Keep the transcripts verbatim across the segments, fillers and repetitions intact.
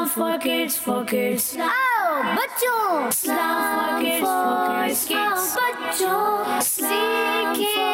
Islam for kids, for kids. आओ बच्चों, Islam for kids, for kids. आओ बच्चों, सीखे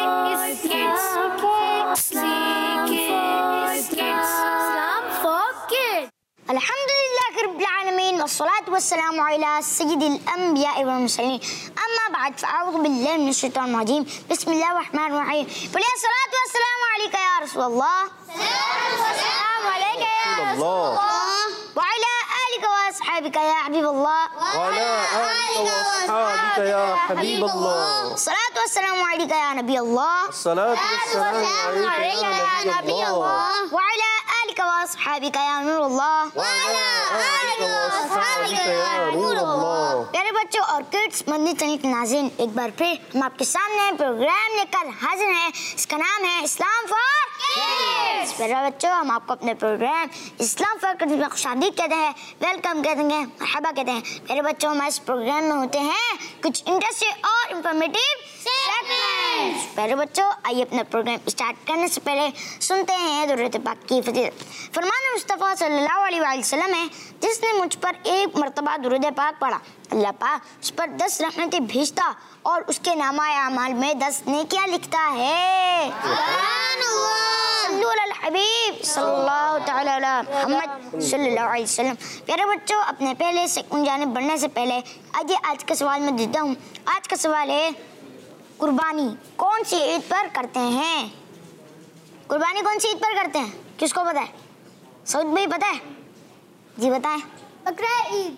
Islam for kids. अल्हम्दुलिल्लाह रब्बिल आलमीन वस्सलातु वस्सलामु अला सय्यिदिल अंबिया वल मुरसलीन अम्मा बाद फअऊज़ु बिल्लाहि मिनश शैतानिर रजीम बिस्मिल्लाहिर रहमानिर रहीम बोलिए सलातु वस्सलामु अलैका या रसूलल्लाह सलाम अलैका या रसूलल्लाह व अला आलिका व अस्हाबिका या हबीबल्लाह व अला आलिका व अस्हाबिका या हबीबल्लाह सलातु वस्सलामु अलैका या नबी अल्लाह सलातु वस्सलामु अलैका या नबी अल्लाह व अला आलिका व अस्हाबिका या नूरुल्लाह व अला आलिका व अस्हाबिका या नूरुल्लाह। प्यारे बच्चों और किड्स मदनी चैनल के नाज़रीन, एक बार फिर हम आपके सामने प्रोग्राम लेकर हाजिर हैं। इसका नाम है इस्लाम फॉर किड्स। प्यारे बच्चों, हम आपको अपने प्रोग्राम इस्लाम फॉर किड्स में खुशामदीद कहते हैं, वेलकम कहते हैं, मरहबा कहते हैं। प्यारे बच्चों, हमारे इस प्रोग्राम में होते हैं कुछ इंटरेस्टिंग और इंफॉर्मेटिव सेगमेंट्स। प्यारे बच्चों, आइए अपना प्रोग्राम स्टार्ट करने से पहले सुनते हैं दुरूद पाक की फजीलत। फरमान मुस्तफ़ा सल्लल्लाहु अलैहि वसल्लम है, जिसने मुझ पर एक मरतबा दुरूद पाक पढ़ा, अल्लाह पाक उस पर दस रहमतें भेजता और उसके नामाए अमाल में दस नेकियां लिखता है। हबीब सल्लल्लाहु तआला अला मुहम्मद सल्लल्लाहु अलैहि वसल्लम। प्यारे बच्चों, अपने पहले सेकंड जाने बढ़ने से पहले आइए आज का सवाल मैं देता हूँ। आज का सवाल है, कुर्बानी कौन सी ईद पर करते हैं? कुर्बानी कौन सी ईद पर करते हैं? किसको पता है? सऊद भाई पता है? जी बताएं। बकरा ईद।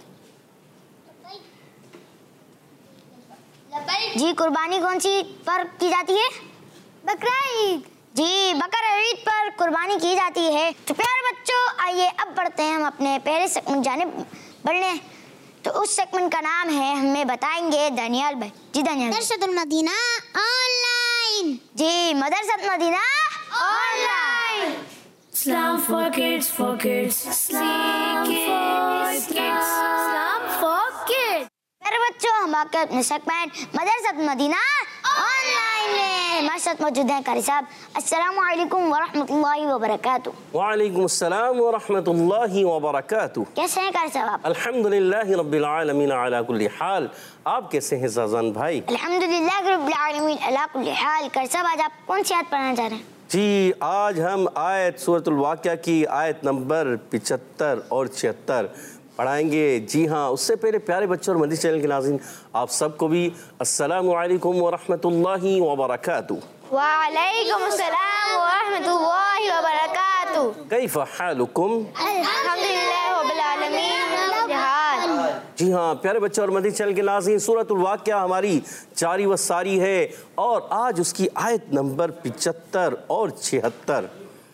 जी, कुर्बानी कौन सी ईद पर की जाती है? बकरा ईद। जी, बकरा ईद पर कुर्बानी की जाती है। तो प्यारे बच्चों, आइए अब बढ़ते हैं हम अपने पहले सेगमेंट जाने बढ़ने। तो उस सेगमेंट का नाम है, हमें बताएंगे दानियाल भाई। जी दानियाल। मदरसतुल मदीना ऑनलाइन। जी, Madrasatul Madina online. Islam for kids, for kids. Islam for kids. Islam for kids. प्यारे बच्चों, हम आपके अपने सेगमेंट मदरसतुल मदीना ऑनलाइन में हमारे साथ मौजूद हैं कारी साहब। अस्सलामु अलैकुम व रहमतुल्लाहि व बरकातुहू। वालेकुम अस्सलाम व रहमतुल्लाहि व बरकातुहू। कैसे हैं कारी साहब आप? अल्हम्दुलिल्लाहि रब्बिल आलमीन अला कुल्ली हाल। आप कैसे हैं ज़ाज़ान भाई? अल्हम्दुलिल्लाह रब्बिल आलमीन अला कुल्ली हाल। कारी साहब, आज आप कौन सी आयत पढ़ना चाह रहे हैं? जी, आज हम आयत सूरतुल वाक़िया की आयत नंबर पिचहत्तर और छिहत्तर पढ़ाएंगे। जी हाँ, उससे पहले प्यारे बच्चों और मदनी चैनल के नाज़रीन, आप सबको भी अस्सलामु अलैकुम व रहमतुल्लाहि व बरकातुहू। वालेकुम अस्सलाम व रहमतुल्लाहि व बरकातुहू। कैफ़ हालुकुम? अल्हम्दुलिल्लाह रब्बिल आलमीन। जी हाँ, प्यारे बच्चों और मदनी चैनल के नाज़रीन, सूरतुल वाक़िया हमारी जारी व सारी है और आज उसकी आयत नंबर पिचहत्तर और छिहत्तर।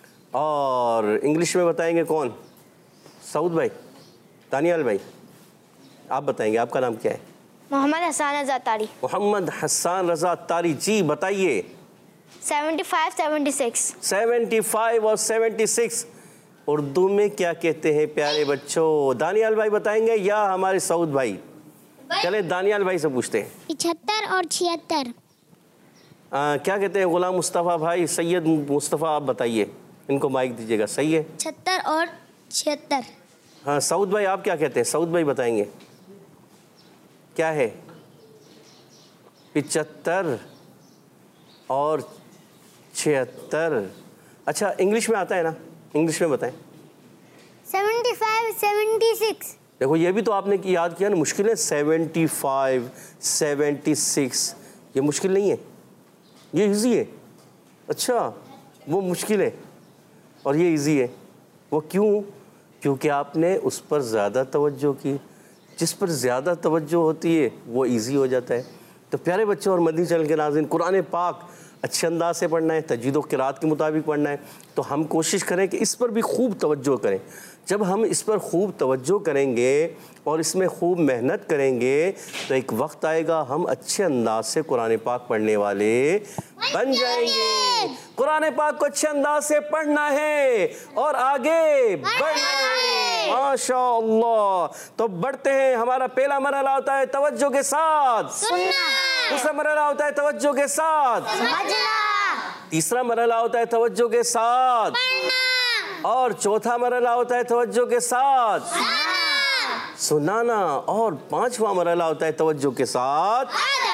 और इंग्लिश में बताएंगे कौन? सऊद भाई, दानियाल भाई, आप बताएंगे। आपका नाम क्या है? मोहम्मद हसन रज़ा तारी। मोहम्मद हसन रज़ा तारी। जी बताइए। Seventy five seventy six. Seventy five और सेवेंटी सिक्स उर्दू में क्या कहते हैं प्यारे बच्चों? दानियाल भाई बताएंगे या हमारे सऊद भाई? चले दानियाल भाई से पूछते हैं। पिछहत्तर और छिहत्तर क्या कहते हैं गुलाम मुस्तफ़ा भाई? सैयद मुस्तफ़ा, आप बताइए, इनको माइक दीजिएगा। सही है, छहत्तर और छिहत्तर। हाँ, सऊद भाई आप क्या कहते हैं? सऊद भाई बताएंगे क्या है? पिचहत्तर और छिहत्तर। अच्छा, इंग्लिश में आता है ना? इंग्लिश में बताएं। Seventy five seventy six. देखो, ये भी तो आपने की याद किया ना, मुश्किल है। सेवेंटी फाइव सेवेंटी सिक्स, ये मुश्किल नहीं है, ये इजी है। अच्छा, वो मुश्किल है और ये इजी है। वो क्यों? क्योंकि आपने उस पर ज़्यादा तवज्जो की। जिस पर ज़्यादा तवज्जो होती है वो इजी हो जाता है। तो प्यारे बच्चों और मदनी चैनल के नाज़रीन, कुरान पाक अच्छे अंदाज से पढ़ना है, तजवीद व क़िराअत के मुताबिक पढ़ना है। तो हम कोशिश करें कि इस पर भी खूब तवज्जो करें। जब हम इस पर खूब तवज्जो करेंगे और इसमें खूब मेहनत करेंगे तो एक वक्त आएगा हम अच्छे अंदाज से कुरान पाक पढ़ने वाले बन जाएंगे। कुरान पाक को अच्छे अंदाज से पढ़ना है और आगे बढ़ना है। माशाअल्लाह। तो बढ़ते हैं। हमारा पहला मरहला होता है तवज्जो के साथ सुनना, दूसरा मरहला होता है तवज्जो के साथ समझना, तीसरा मरहला होता है तवज्जो के साथ पढ़ना, और चौथा मरहला होता है तवज्जो के साथ सुनाना, और पांचवा मरहला होता है तवज्जो के साथ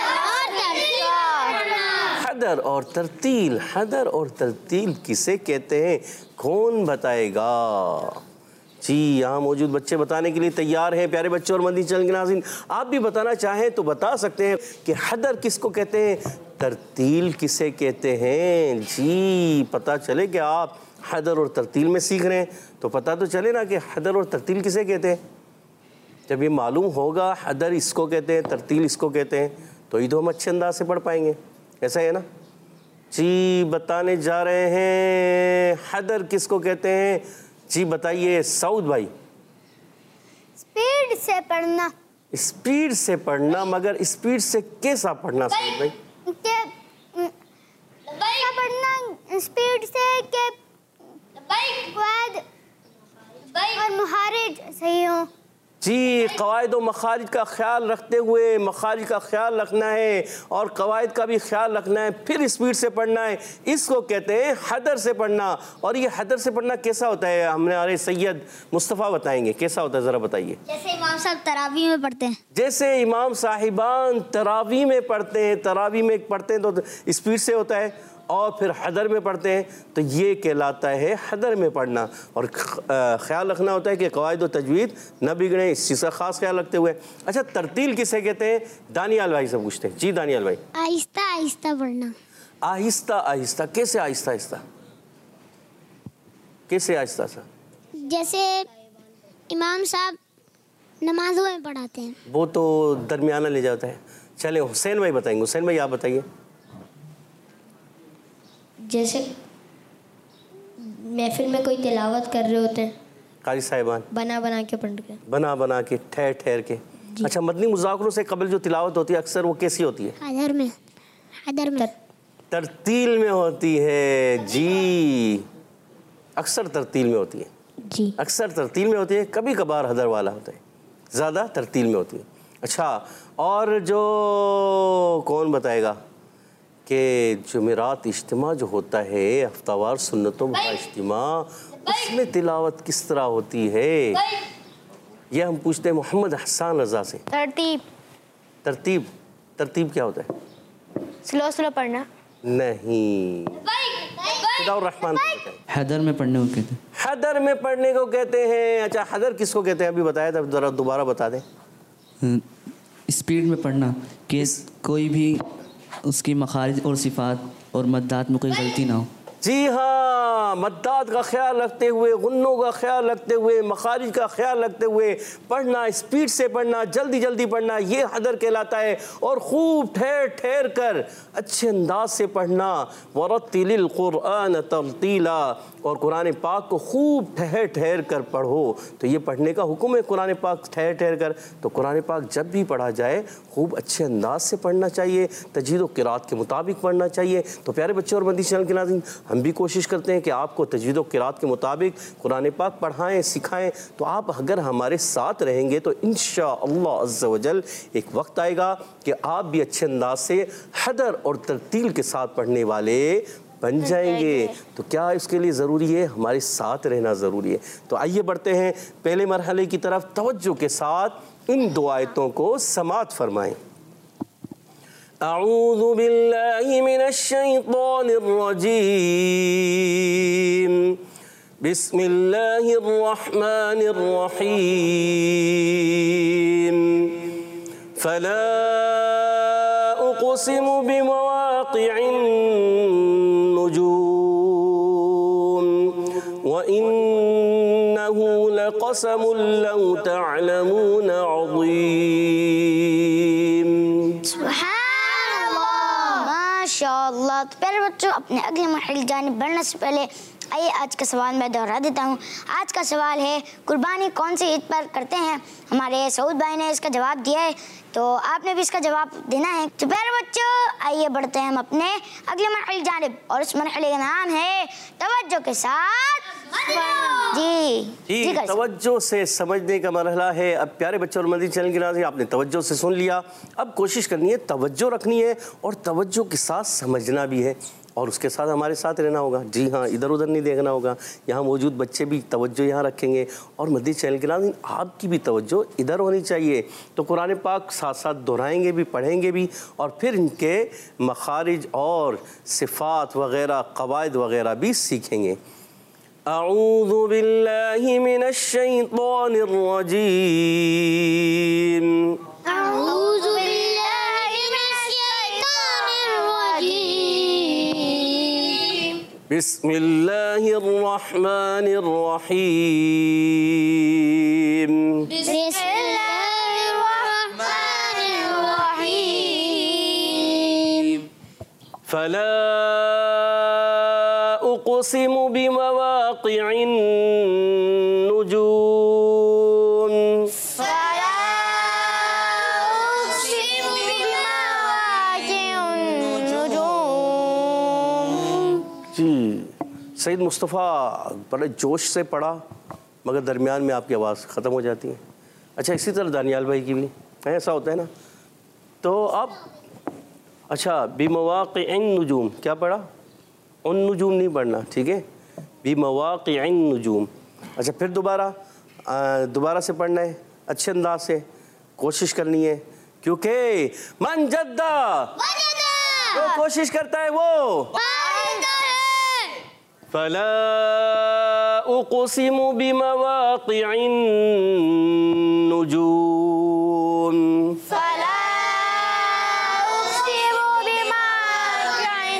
हदर और तरतील। हदर और तरतील किसे कहते हैं, कौन बताएगा? जी, यहाँ मौजूद बच्चे बताने के लिए तैयार हैं। प्यारे बच्चों और मदनी चैनल के नाज़रीन, आप भी बताना चाहें तो बता सकते हैं कि हदर किसको कहते हैं, तरतील किसे कहते हैं। जी, पता चले कि आप हदर और तरतील में सीख रहे हैं तो पता तो चले ना कि हदर और तरतील किसे कहते हैं। जब ये मालूम होगा हदर इसको कहते हैं, तरतील इसको कहते हैं, तो ये तो हम अच्छे अंदाज से पढ़ पाएंगे, ऐसा है ना। जी, बताने जा रहे हैं हदर किसको कहते हैं। जी बताइए सऊद भाई। स्पीड से पढ़ना। स्पीड से पढ़ना, मगर स्पीड से कैसा पढ़ना सऊद भाई? के कैसा पढ़ना स्पीड से के बाद और मुहारिज सही हो। जी, कवायद व मखारिज का ख्याल रखते हुए, मखारिज का ख्याल रखना है और कवायद का भी ख्याल रखना है, फिर स्पीड से पढ़ना है। इसको कहते हैं हदर से पढ़ना। और ये हदर से पढ़ना कैसा होता है, हमने हमारे सैयद मुस्तफ़ा बताएंगे कैसा होता है, ज़रा बताइए। जैसे इमाम साहब तरावी में पढ़ते हैं। जैसे इमाम साहिबान तरावी में पढ़ते हैं, तरावी में पढ़ते हैं तो स्पीड से होता है, और फिर हदर में पढ़ते हैं तो ये कहलाता है हदर में पढ़ना। और ख्याल रखना होता है कि कवायद व तजवीद न बिगड़े, इस चीज़ का ख़ास ख्याल रखते हुए। अच्छा, तरतील किसे कहते हैं, दानियाल भाई से पूछते हैं। जी दानियाल भाई। आहिस्ता आहिस्ता पढ़ना। आहिस्ता आहिस्ता कैसे आहिस्ता आहिस्ता कैसे आहिस्ता सा? जैसे इमाम साहब नमाजों में पढ़ाते हैं, वो तो दरमियाना ले जाता है। चले हुसैन भाई बताएंगे। हुसैन भाई आप बताइए। जैसे महफिल में कोई तिलावत कर रहे होते हैं, कारी साहिबान बना बना के पढ़ के बना बना के ठहर ठहर के। अच्छा, मदनी मुज़ाकरों से कबल जो तिलावत होती है अक्सर वो कैसी होती है? हदर में। हदर में तरतील में होती है। जी, अक्सर तरतील में होती है। जी, अक्सर तरतील में होती है, कभी कभार हदर वाला होता है, ज़्यादा तरतील में होती है। अच्छा, और जो कौन बताएगा कि जुमेरात इज्तिमा जो होता है, हफ्तावार सुन्नतों का इज्तिमा, उसमें तिलावत किस तरह होती है, ये हम पूछते हैं मोहम्मद हसन रज़ा से। तरतीब। तरतीब तरतीब क्या होता है? स्लो स्लो पढ़ना। नहीं, रहमान। हदर में पढ़ने को कहते हैं। हदर में पढ़ने को कहते हैं। अच्छा, हदर किसको कहते हैं, अभी बताया था, ज़रा दोबारा बता दें। स्पीड में पढ़ना कि कोई भी उसकी मखारिज और सिफात और मद्दात में कोई गलती ना हो। जी हाँ, मद्दात का ख्याल रखते हुए, गुन्नों का ख्याल रखते हुए, मखारिज का ख्याल रखते हुए पढ़ना, स्पीड से पढ़ना, जल्दी जल्दी पढ़ना, ये हदर कहलाता है। और खूब ठहर ठहर कर अच्छे अंदाज से पढ़ना। वरत्तिलिल कुरआन तरतीला, और कुरान पाक को खूब ठहर ठहर कर पढ़ो। तो ये पढ़ने का हुक्म है, कुरान पाक ठहर ठहर कर। तो कुरान पाक जब भी पढ़ा जाए खूब अच्छे अंदाज से पढ़ना चाहिए, तजवीद व क़िराअत के मुताबिक पढ़ना चाहिए। तो प्यारे बच्चों और मदनी चैनल के नाज़रीन, हम भी कोशिश करते हैं कि आपको तजवीद व क़िराअत के मुताबिक कुरान पाक पढ़ाएं, सिखाएं। तो आप अगर हमारे साथ रहेंगे तो इंशाअल्लाह अज़्ज़ा वजल एक वक्त आएगा कि आप भी अच्छे अंदाज से हदर और तरतील के साथ पढ़ने वाले बन जाएंगे। तो क्या इसके लिए ज़रूरी है, हमारे साथ रहना ज़रूरी है। तो आइए बढ़ते हैं पहले मरहले की तरफ। तवज्जो के साथ इन दो आयतों को समाअत फरमाएं। अऊज़ु बिल्लाहि मिनश शैतानिर रजीम, बिस्मिल्लाहिर रहमानिर रहीम। फला उक़सिमु बिमवाक़िइन नुजूम व इन्नहु लक़समुन लौ तअलमून अज़ीम। माशाअल्लाह। तो प्यारे बच्चों, अपने अगले मरहले की जानिब बढ़ने से पहले आइए आज का सवाल मैं दोहरा देता हूँ। आज का सवाल है, कुर्बानी कौन सी ईद पर करते हैं? हमारे सऊद भाई ने इसका जवाब दिया है, तो आपने भी इसका जवाब देना है। तो प्यारे बच्चों, आइए बढ़ते हैं हम अपने अगले मरहले की जानिब, और उस मरहले का नाम है तवज्जो के साथ। जी जी, जी तवज्जो से समझने का मरहला है। अब प्यारे बच्चों और मदनी चैनल के नाज़रीन, आपने तवज्जो से सुन लिया, अब कोशिश करनी है, तवज्जो रखनी है और तवज्जो के साथ समझना भी है। और उसके साथ हमारे साथ रहना होगा। जी हाँ, इधर उधर नहीं देखना होगा। यहाँ मौजूद बच्चे भी तवज्जो यहाँ रखेंगे और मदनी चैनल के नाज़रीन आपकी भी तवज्जो इधर होनी चाहिए। तो कुरान पाक साथ साथ दोहराएंगे भी, पढ़ेंगे भी और फिर इनके मखारिज और सिफ़ात वग़ैरह, क़वाइद वग़ैरह भी सीखेंगे। अऊज़ु बिल्लाहि मिनश शैतानिर रजीम। अऊज़ु बिल्लाहि मिनश शैतानिर रजीम। बिस्मिल्लाहिर रहमानिर रहीम। बिस्मिल्लाहिर रहमानिर रहीम। फला उक़सिमु बिमवाक़िअन नुजूम। फला उक़सिमु बिमवाक़िअन नुजूम। जी सईद मुस्तफ़ा बड़े जोश से पढ़ा मगर दरमियान में आपकी आवाज़ ख़त्म हो जाती है। अच्छा, इसी तरह दानियाल भाई की भी ऐसा होता है ना। तो आप अच्छा बिमवाक़िअन नुजूम क्या पढ़ा? उन नुजूम नहीं पढ़ना, ठीक है, बिमवाक़िअन नुजूम। अच्छा, फिर दोबारा दोबारा से पढ़ना है, अच्छे अंदाज से कोशिश करनी है, क्योंकि मन जद्दा जो कोशिश करता है वो फला उक़सिमु बिमवाक़िअन नुजूम। फला उक़सिमु बिमवाक़िअन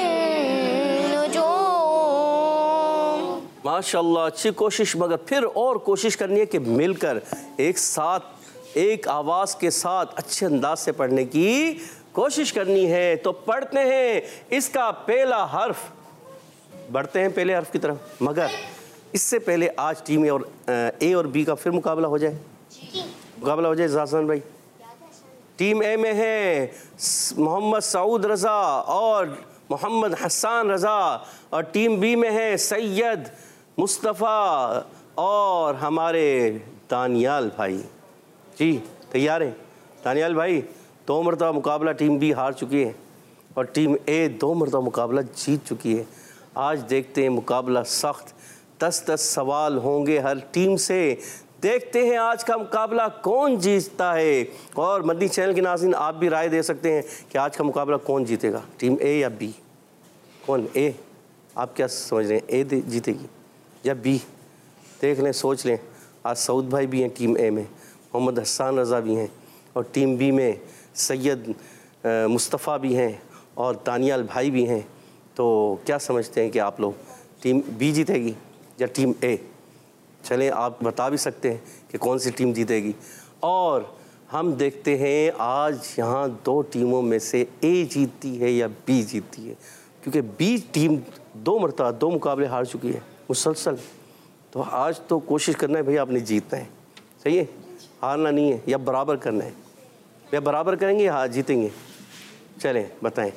नुजूम। माशाल्लाह, अच्छी कोशिश, मगर फिर और कोशिश करनी है कि मिलकर एक साथ एक आवाज़ के साथ अच्छे अंदाज से पढ़ने की कोशिश करनी है। तो पढ़ते हैं इसका पहला हर्फ, बढ़ते हैं पहले हर्फ की तरफ। मगर इससे पहले आज टीम ए और ए और बी का फिर मुकाबला हो जाए, मुकाबला हो जाए। ज़ासान भाई, टीम ए में है मोहम्मद सऊद रज़ा और मोहम्मद हसन रज़ा और टीम बी में है सैयद मुस्तफ़ा और हमारे दानियाल भाई। जी तैयार हैं दानियाल भाई? दो मरतबा मुकाबला टीम बी हार चुकी है और टीम ए दो मरतबा मुकाबला जीत चुकी है। आज देखते हैं मुकाबला सख्त, दस दस सवाल होंगे हर टीम से। देखते हैं आज का मुकाबला कौन जीतता है। और मदनी चैनल के नाज़रीन आप भी राय दे सकते हैं कि आज का मुकाबला कौन जीतेगा, टीम ए या बी? कौन? ए? आप क्या समझ रहे हैं, ए जीतेगी या बी? देख लें, सोच लें। आज सऊद भाई भी हैं टीम ए में, मोहम्मद हसन रज़ा भी हैं और टीम बी में सैयद मुस्तफ़ा भी हैं और दानियाल भाई भी हैं। तो क्या समझते हैं कि आप लोग टीम बी जीतेगी या टीम ए? चलें, आप बता भी सकते हैं कि कौन सी टीम जीतेगी। और हम देखते हैं आज यहाँ दो टीमों में से ए जीतती है या बी जीतती है, क्योंकि बी टीम दो मरतबा दो मुकाबले हार चुकी है मुसलसल। तो आज तो कोशिश करना है भैया, आपने जीतना है, सही है, हारना नहीं है। या बराबर करना है, या बराबर करेंगे या हाँ जीतेंगे? चलें बताएं।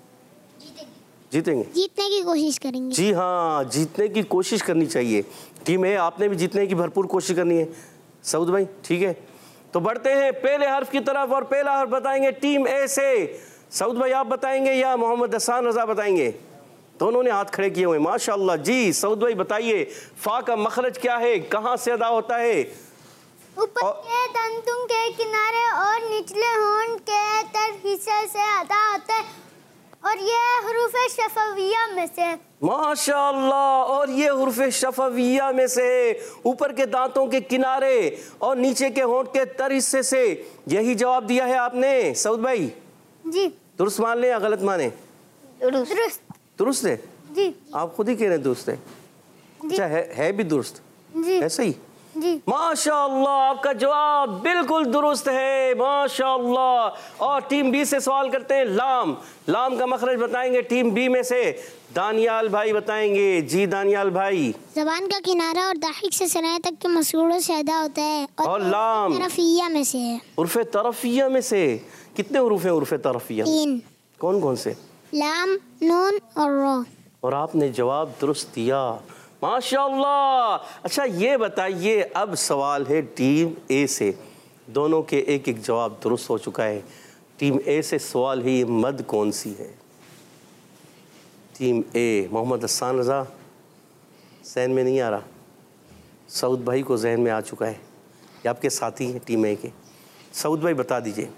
जीतेंगे, जीतने की कोशिश करेंगे। जी हाँ, जीतने की कोशिश करनी चाहिए। टीम है, आपने भी जीतने की भरपूर कोशिश करनी है सऊद भाई, ठीक है। तो बढ़ते हैं पहले हर्फ की तरफ और पहला हर्फ बताएंगे टीम ए से। सऊद भाई आप बताएंगे या मोहम्मद हसन रज़ा बताएंगे? दोनों ने हाथ खड़े किए हुए, माशाल्लाह। जी सऊद भाई बताइए, फा का मखरज क्या है, कहाँ से अदा होता है? ऊपर और- के तंतुम के किनारे और निचले होंठ के तर हिस्से से अदा होता है और ये हुरूफ शफविया में से है। माशाल्लाह, और ये हुर्फ शफविया में से, ऊपर के दांतों के किनारे और नीचे के होंठ के तर हिस्से से। यही जवाब दिया है आपने सऊद भाई? जी दुरुस्त मान लें या गलत माने? दुरुस्त। दुरुस्त है, जी आप खुद ही कह रहे हैं दुरुस्त है। अच्छा है, है भी दुरुस्त, जी ऐसा ही? जी माशाल्लाह, आपका जवाब बिल्कुल दुरुस्त है, माशाल्लाह। और टीम बी से सवाल करते हैं, लाम। लाम का मखरज बताएंगे टीम बी में से, दानियाल भाई बताएंगे। जी दानियाल भाई। जबान का किनारा और दाहिक से सनाए तक के मसूड़ों से अदा होता है और लाम तरफिया में से है। उर्फ़े तरफिया में से कितने उरूफ हैं उर्फ़े तरफिया? तीन, कौन कौन से? लाम, नून और रो। और आपने जवाब दुरुस्त दिया, माशाल्लाह। अच्छा ये बताइए, अब सवाल है टीम ए से। दोनों के एक एक जवाब दुरुस्त हो चुका है। टीम ए से सवाल है, ये मद कौन सी है? टीम ए मोहम्मद हसन रज़ा जहन में नहीं आ रहा, सऊद भाई को जहन में आ चुका है। ये आपके साथी हैं टीम ए के। सऊद भाई बता दीजिए।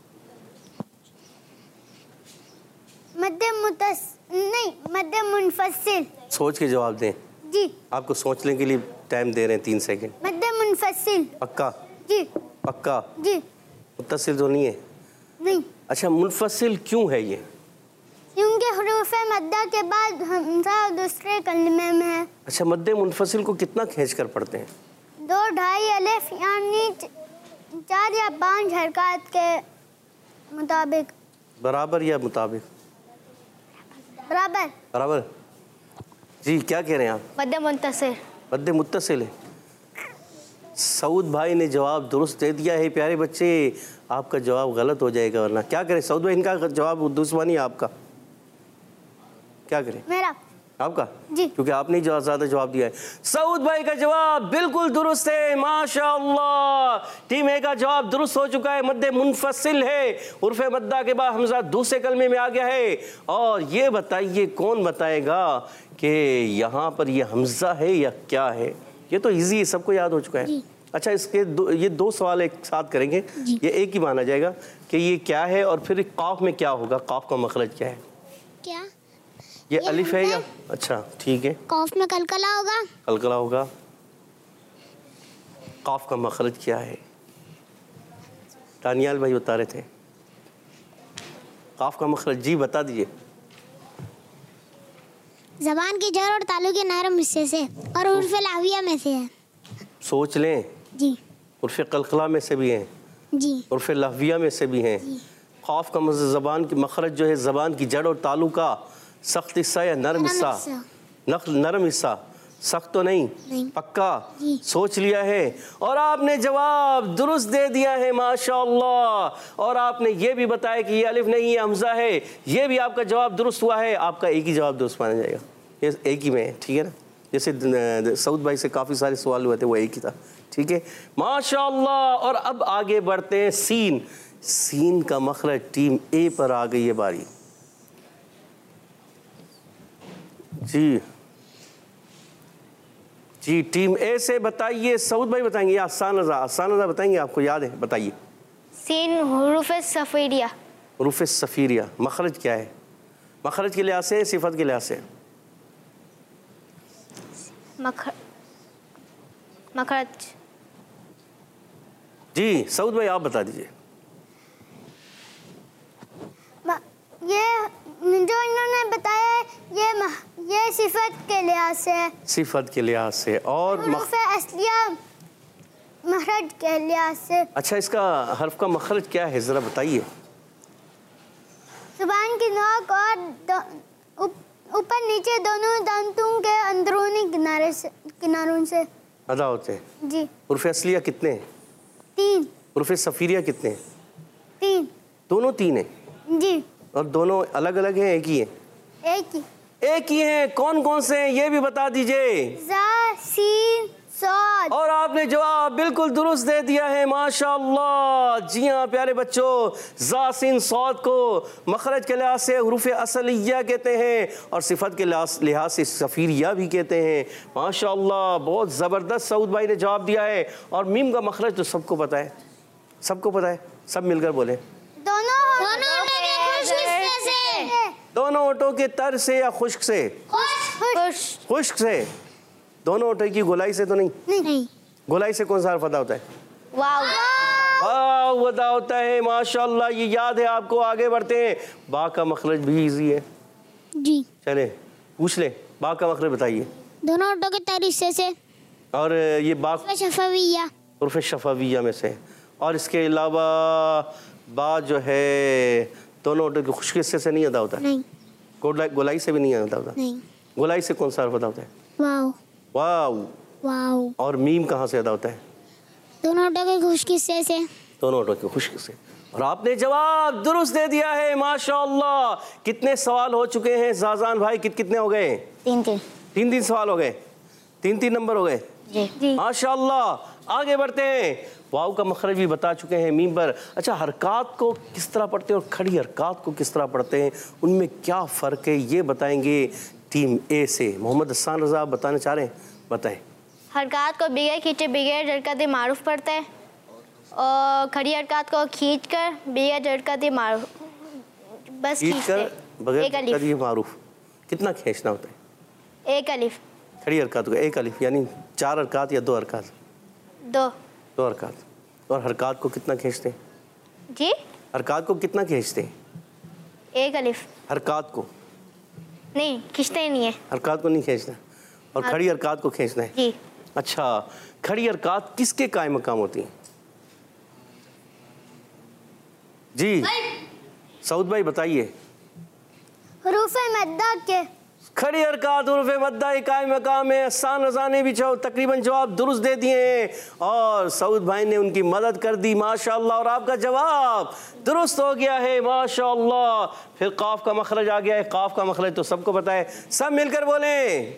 मध्य मुतस नहीं मध्य मुनफसिल। सोच के जवाब दें। जी। आपको सोचने के लिए टाइम दे रहे हैं तीन सेकंड। मध्य मुनफसिल। पक्का? जी। पक्का? जी। मुत्तसिल तो नहीं है? नहीं। अच्छा, मुनफसिल क्यों है ये? क्योंकि हुरूफ मद्दा के बाद हमजा दूसरे कलमे में है। अच्छा, मद्दे मुनफसिल को कितना खींच कर पढ़ते हैं? दो ढाई अलिफ यानी चार या पांच हरकत के मुताबिक। बराबर या मुताबिक? बराबर। बराबर। जी, क्या कह रहे हैं आप? मद्दे मुंतसिल। मद्दे मुत्तसिल है। सऊद भाई ने जवाब दुरुस्त दे दिया है। प्यारे बच्चे, आपका जवाब गलत हो जाएगा, वरना क्या करें? सऊद भाई, इनका जवाब दुश्मनी आपका, क्या करें? मेरा। आपका? जी। क्योंकि आपने ज़्यादा जवाब दिया है। सऊद भाई का जवाब बिल्कुल दुरुस्त है, माशाअल्लाह। टीम ए का जवाब दुरुस्त हो चुका है, मद्दे मुनफसिल है। उर्फ़े मद्दा के बाद हमजा दूसरे कलमे में आ गया है। और ये बताइए, कौन बताएगा कि यहाँ पर ये हमजा है या क्या है? ये तो इजी है, सबको याद हो चुका है। अच्छा, इसके दो, ये दो सवाल एक साथ करेंगे। ये एक ही माना जाएगा कि ये क्या है, और फिर काफ में क्या होगा, काफ का मखरज क्या है? क्या ये, ये अलिफ है या? अच्छा, ठीक है। कौफ में कलकला होगा। कलकला होगा। काफ का मखरज क्या है? दानियाल भाई बता रहे थे। काफ का मखरज, जी बता दीजिए। जबान की जड़ और तालु के नरम हिस्से से और उर्फ़े लाविया में से है। सोच लें। जी। उर्फ़े कलकला में से भी हैं। जी। उर्फ़े लहविया में से भी हैं। काफ का मतलब ज़बान की मखरज जो है, ज़बान की जड़ और तालु का सख्त हिस्सा या नरम हिस्सा? नरम हिस्सा। सख्त तो नहीं, नहीं। पक्का? सोच लिया है और आपने जवाब दुरुस्त दे दिया है, माशाअल्लाह। और आपने ये भी बताया कि ये अलिफ नहीं, ये हमजा है। ये भी आपका जवाब दुरुस्त हुआ है। आपका एक ही जवाब दुरुस्त माना जाएगा, ये एक ही में है, ठीक है ना? जैसे सऊद भाई से काफ़ी सारे सवाल हुए थे, वो एक ही था, ठीक है, माशाअल्लाह। और अब आगे बढ़ते हैं। सीन। सीन का मखरज टीम ए पर आ गई है बारी। जी जी, टीम ए से बताइए। सऊद भाई बताएंगे या आसान रज़ा? आसान रज़ा बताएंगे, आपको याद है, बताइए। सीन हुरूफ सफ़ीरिया। हुरूफ सफ़ीरिया, मखरज क्या है? मखरज के लिहाज से, सिफत के लिहाज से? मखरज। जी, सऊद भाई आप बता दीजिए। ये जो इन्होंने बताया है, ये ये सिफत के लिहाज से है। सिफत के लिहाज से। और हुरूफ असलिया मखरज के लिहाज से। अच्छा, इसका हर्फ का मखरज क्या है, ज़रा बताइए। ज़ुबान की नोक और ऊपर नीचे दोनों दांतों के अंदरूनी किनारे से किनारों से अदा होते हैं। जी। हुरूफ असलिया कितने हैं? तीन। हुरूफ सफ़ीरिया कितने हैं? तीन। दोनों तीन हैं? जी। और दोनों अलग अलग हैं, एक ही है? एक ही। एक ही हैं। कौन कौन से हैं ये भी बता दीजिए। ज़ा, सीन, सौद। और आपने जवाब बिल्कुल दुरुस्त दे दिया है, माशाअल्लाह। जी हाँ प्यारे बच्चों, ज़ा, सीन, सौद को मखरज के लिहाज से हुरूफ असलिया कहते हैं और सिफत के लिहाज से सफ़ीरिया भी कहते हैं। माशाअल्लाह, बहुत ज़बरदस्त सऊद भाई ने जवाब दिया है। और मीम का मखरज तो सबको पता है, सबको पता है, सब मिलकर बोले। दोनों दोनों ओटों के तर से या खुश्क से? खुश्क। खुश्क से। दोनों ओटों की गोलाई से तो नहीं? नहीं। गोलाई से कौन सा हर्फ अदा होता है? वाव। वाव अदा होता है, माशाअल्लाह। ये याद है आपको। आगे बढ़ते हैं। बा का मखरज भी इजी है। जी। चले पूछ ले, बा का मखरज बताइए। दोनों ओटों के तर हिस्से से। और ये बा शफाविया। उर्फ़ शफाविया में से। और इसके अलावा बा जो है दोनों ओटों के खुश्क हिस्से से नहीं अदा होता है? नहीं। गोलाई गोलाई से भी नहीं अदा होता? नहीं। गोलाई से कौन सा हर्फ अदा होता है? वाव। वाव। वाव। और मीम कहाँ से अदा होता है? दोनों ओटों के खुश्क हिस्से से। दोनों ओटों के खुश्क से। और आपने जवाब दुरुस्त दे दिया है, माशाअल्लाह। कितने सवाल हो चुके हैं जाजान भाई? कित कितने हो गए? तीन तीन तीन तीन सवाल हो गए। तीन तीन नंबर हो गए। जी। माशाअल्लाह। आगे बढ़ते हैं। वाव का मखरज भी बता चुके हैं मीम पर। अच्छा, हरकत को किस तरह पढ़ते हैं और खड़ी हरकत को किस तरह पढ़ते हैं, उनमें क्या फ़र्क है, ये बताएंगे टीम ए से। मोहम्मद हसन रज़ा आप बताना चाह रहे हैं, बताएं। हरकत को बिगैर खींचे बगैर हरकत मारूफ पढ़ता है और खड़ी हरकत को खींच कर बगैर हरकत मारूफ, बस खींच कर बगैर हरकत मारूफ। कितना खींचना होता है? एक अलिफ। खड़ी हरकत को एक अलिफ यानी चार हरकत या दो हरकत? दो दो हरकत। और हरकत को कितना खींचते हैं जी? हरकत को कितना खींचते हैं? एक अलिफ। हरकत को नहीं खींचते ही नहीं है, हरकत को नहीं खींचना और खड़ी हरकत को खींचना है जी। अच्छा, खड़ी हरकत किसके कायम मकाम होती है जी? सऊद भाई बताइए। हरूफ मद्दा के। खड़ी हरकत हुरूफ मद्दा कायम मकाम है। हसन रज़ा ने भी तकरीबन जवाब दुरुस्त दे दिए हैं और सऊद भाई ने उनकी मदद कर दी माशाअल्लाह, और आपका जवाब दुरुस्त हो गया है माशाअल्लाह। फिर काफ का मखरज आ गया है। काफ का मखरज तो सबको पता है, सब मिलकर बोलें।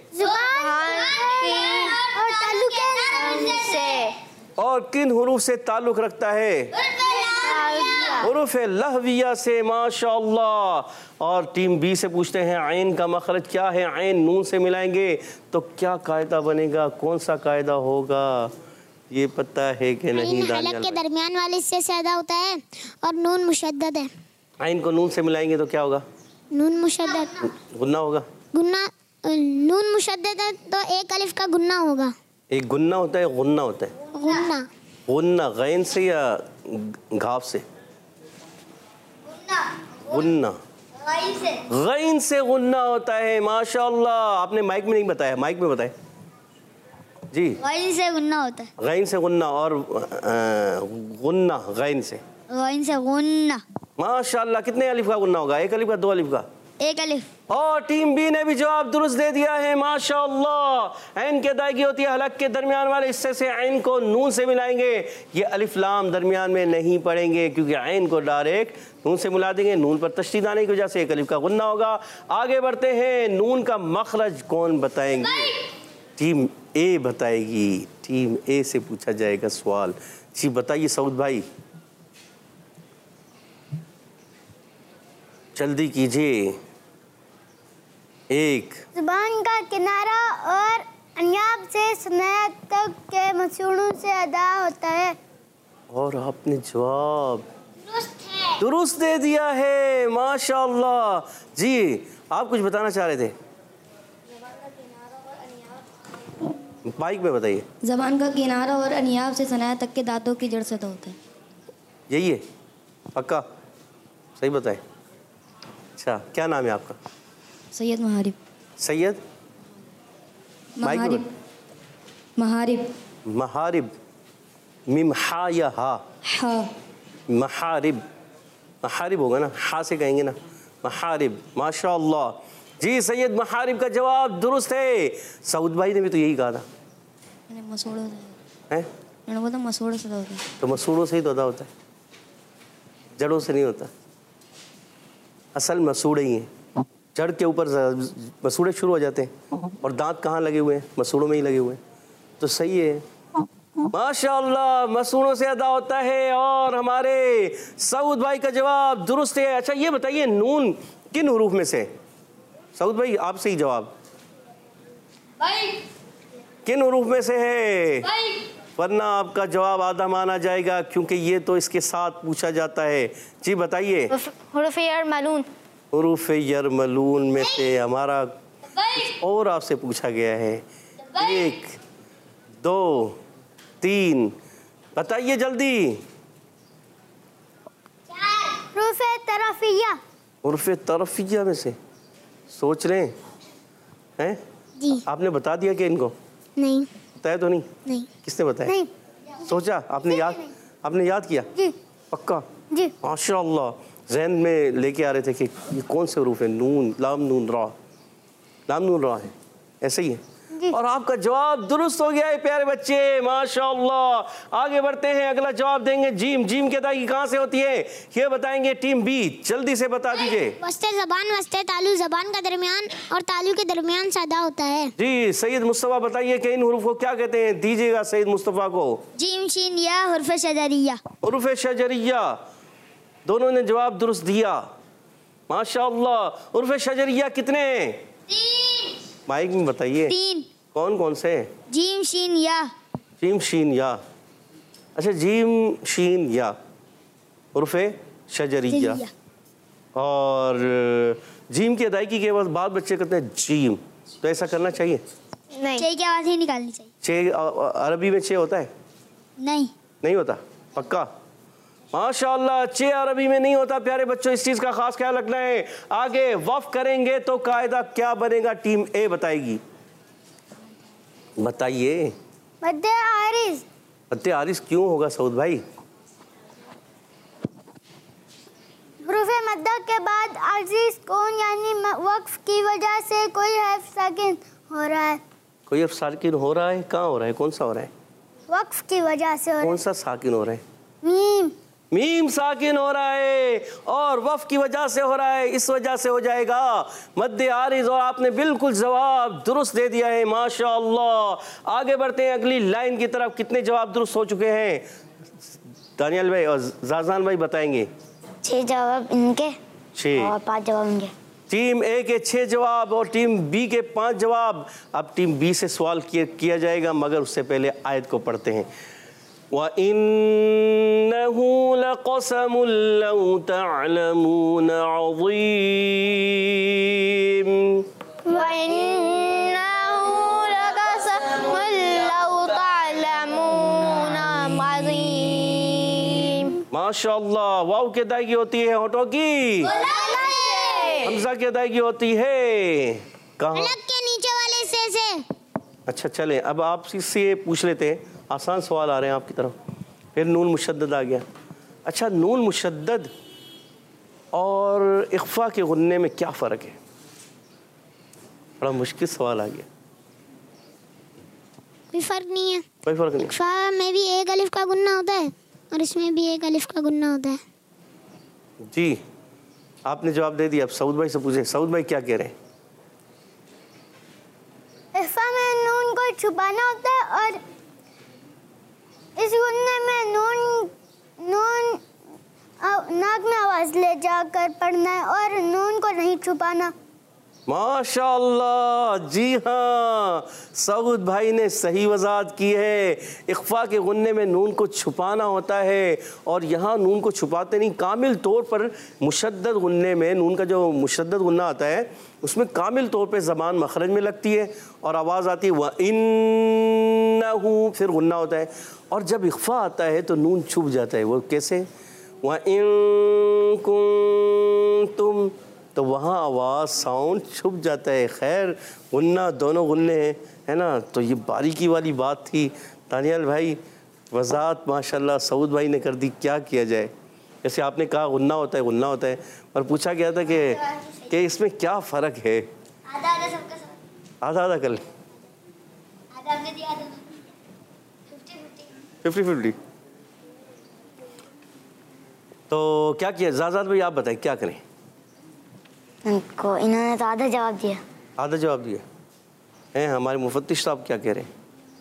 और किन हुरूफ से ताल्लुक रखता है? हुरूफ लहविया से माशाअल्लाह। और टीम बी से पूछते हैं आइन का मखरज क्या है? आइन नून से मिलाएंगे तो क्या कायदा बनेगा, कौन सा कायदा होगा, ये पता है कि नहीं? हलक के दरमियान वाले हिस्से से अदा होता है और नून मुशद्दद है। आइन को नून से मिलाएंगे तो क्या होगा? नून मुशद्दद गुन्ना होगा। गुन्ना नून मुशद्दद है तो एक अलिफ का गुन्ना होगा। एक गुन्ना होता है, गुन्ना होता है? गुन्ना। गुन्ना गैन से या घाव से? गुन्ना। गैन से गुन्ना होता है माशाअल्लाह। आपने माइक में नहीं बताया, माइक में बताए जी। गैन से गुन्ना होता है। गैन से गुन्ना और गुन्ना गैन से। गैन से गुन्ना। माशाअल्लाह। कितने अलिफ का गुन्ना होगा? एक अलिफ का, दो अलिफ का? एक अलिफ। और टीम बी ने भी जवाब दुरुस्त दे दिया है माशाअल्लाह। ऐन की अदायगी होती है हलक के दरमियान वाले हिस्से से। ऐन को नून से मिलाएंगे, ये अलिफ लाम दरमियान में नहीं पढ़ेंगे क्योंकि ऐन को डायरेक्ट नून से मिला देंगे। नून पर तशदीद आने की वजह से एक अलिफ का गुन्ना होगा। आगे बढ़ते हैं। नून का मखरज कौन बताएंगे? टीम ए बताएगी। टीम ए से पूछा जाएगा सवाल। जी बताइए सऊद भाई, जल्दी कीजिए। एक जुबान का किनारा और अन्याब से सुनाया तक के मसूड़ों से अदा होता है। और आपने जवाब दुरुस्त दे दिया है माशाअल्लाह। जी आप कुछ बताना चाह रहे थे, माइक में बताइए। ज़बान का किनारा और अनियाब से सनाया तक के दांतों की जड़ से अदा होता है। यही है पक्का? सही बताए। अच्छा, क्या नाम है आपका? सैयद महारिब। सैयद महारिब। महारिब। महारिब। मिम हा या हा? हा। महारिब। महारिब होगा ना, हा से कहेंगे ना, महारिब। माशाअल्लाह। जी सैयद महारिब का जवाब दुरुस्त है। सऊद भाई ने भी तो यही कहा था। मैंने मसूड़ों से हैं? मैंने बोला मसूड़ों से अदा होता है। तो मसूड़ों से ही तो अदा होता है, जड़ों से नहीं होता। असल मसूड़े ही हैं, जड़ के ऊपर मसूड़े शुरू हो जाते हैं। और दांत कहाँ लगे हुए हैं? मसूड़ों में ही लगे हुए हैं। तो सही है माशाअल्लाह, मसूड़ों से अदा होता है। और हमारे सऊद भाई का जवाब दुरुस्त है। अच्छा ये बताइए, नून किन हुरूफ में से? सऊद भाई आपसे ही जवाब, किन हुरूफ में से है? वरना आपका जवाब आधा माना जाएगा क्योंकि ये तो इसके साथ पूछा जाता है। जी बताइए। हुरूफ यरमलून। हुरूफ यरमलून में से हमारा और आपसे पूछा गया है। एक दो तीन, बताइए जल्दी। हुरूफ तरफिया। हुरूफ तरफिया में से सोच रहे हैं? जी। आपने बता दिया कि इनको? नहीं। बताया तो नहीं? नहीं। किसने बताया? नहीं। सोचा आपने, याद आपने याद किया? जी। पक्का? जी। माशाअल्लाह। ज़हन में लेके आ रहे थे कि ये कौन से हुरूफ है? नून, लाम, नून, रा। लाम, नून, रा है, ऐसे ही है। और आपका जवाब दुरुस्त हो गया है प्यारे बच्चे, माशाअल्लाह। आगे बढ़ते हैं, अगला जवाब देंगे जीम। जीम की अदायगी कहाँ से होती है ये बताएंगे टीम बी, जल्दी से बता दीजिए। वस्ते जबान वस्ते तालु, जबान का दरमियान और तालु के दरमियान सादा होता है। जी सैयद मुस्तफ़ा बताइए कि इन हुरूफ को क्या कहते हैं, दीजिएगा सैयद मुस्तफ़ा को। जीम शीन या हुर्फ शजरिया। हुरूफ शजरिया, दोनों ने जवाब दुरुस्त दिया, माशाअल्लाह। हुरूफ शजरिया कितने हैं? तीन। माइक में बताइए। तीन। कौन कौन से? जीम शीन या। जीम शीन या, अच्छा जीम शीन या हुरूफ शजरिया। और जीम की अदायगी के बाद बाद बच्चे कहते हैं जीम, तो ऐसा करना चाहिए नहीं, चे की आवाज ही निकालनी चाहिए। चे अरबी में चे होता है? नहीं नहीं होता, पक्का? माशाअल्लाह, चे अरबी में नहीं होता प्यारे बच्चों, इस चीज का खास ख्याल रखना है। आगे वफ करेंगे तो कायदा क्या बनेगा, टीम ए बताएगी। बताइए। मद्दे आरिज। मद्दे आरिज क्यों होगा सऊद भाई? हुरूफे मद्दा के बाद आजिज कौन यानी वक्फ की वजह से कोई हर्फ साकिन हो रहा है। कोई हर्फ साकिन हो रहा है? कहाँ हो रहा है, कौन सा हो रहा है? वक्फ की वजह से हो रहा है। कौन सा साकिन हो रहा है? मीम। मीम साकिन हो रहा है और वफ की वजह से हो रहा है, इस वजह से हो जाएगा मद्दे आरिज। और आपने बिल्कुल जवाब दुरुस्त दे दिया है, माशाअल्लाह। आगे बढ़ते हैं अगली लाइन की तरफ। कितने जवाब दुरुस्त हो चुके हैं? दानियल भाई और जाजान भाई बताएंगे। छह जवाब इनके छह और पांच जवाब इनके। टीम ए के छह जवाब और टीम बी के पांच जवाब। अब टीम बी से सवाल किया, किया जाएगा, मगर उससे पहले आयत को पढ़ते हैं। व इन्नहु लक़समुन लौ तअलमून अज़ीम। व इन्नहु लक़समुन लौ तअलमून अज़ीम। माशाअल्लाह। वाव की अदायगी होती है होठों की, हमजा की अदायगी होती है कहाँ? हलक के नीचे वाले हिस्से से। अच्छा चलें, अब आप से पूछ लेते हैं, आसान सवाल आ रहे हैं आपकी तरफ। फिर नून मुशद्दद आ गया। अच्छा, नून मुशद्दद और इख्फा के गुन्ने में क्या फ़र्क है? बड़ा मुश्किल सवाल आ गया। कोई फर्क नहीं है। कोई फ़र्क नहीं। इख्फा में भी एक अलिफ का गुन्ना होता है और इसमें भी एक अलिफ का गुन्ना होता है। जी आपने जवाब दे दिया। अब सऊद भाई से पूछे, सऊद भाई क्या कह रहे हैं? इख्फा में नून को छुपाना होता है और इस गुन्ने में नून नून नाक में आवाज ले जाकर पढ़ना है और नून को नहीं छुपाना। माशाअल्लाह, जी हाँ, सऊद भाई ने सही वजाहत की है। इख्फा के गुन्ने में नून को छुपाना होता है और यहाँ नून को छुपाते नहीं। कामिल तौर पर मुशद्दद गुन्ने में नून का जो मुशद्दद गुन्ना आता है उसमें कामिल तौर पे ज़बान मखरज में लगती है और आवाज़ आती है व इन्नहु, फिर गुन्ना होता है। और जब इख्फा आता है तो नून छुप जाता है। वो कैसे? व इन कुंतुम, तो वहाँ आवाज़ साउंड छुप जाता है। खैर, गुन्ना दोनों गुन्ने हैं, है ना। तो ये बारीकी वाली बात थी। दानियाल भाई वजाहत माशाल्लाह सऊद भाई ने कर दी। क्या किया जाए? जैसे आपने कहा गुन्ना होता है, गुन्ना होता है, और पूछा गया था कि कि इसमें क्या फ़र्क है? आधा आधा सबका सब। आधा आधा कर लें, आधा हमने दिया, आधा फिफ्टी फिफ्टी। तो क्या किया ज़ाज़ात भाई, आप बताएं क्या करें? इनको इन्होंने तो आधा जवाब दिया। आधा जवाब दिया हैं। हमारे मुफत्तिश साहब क्या कह रहे हैं?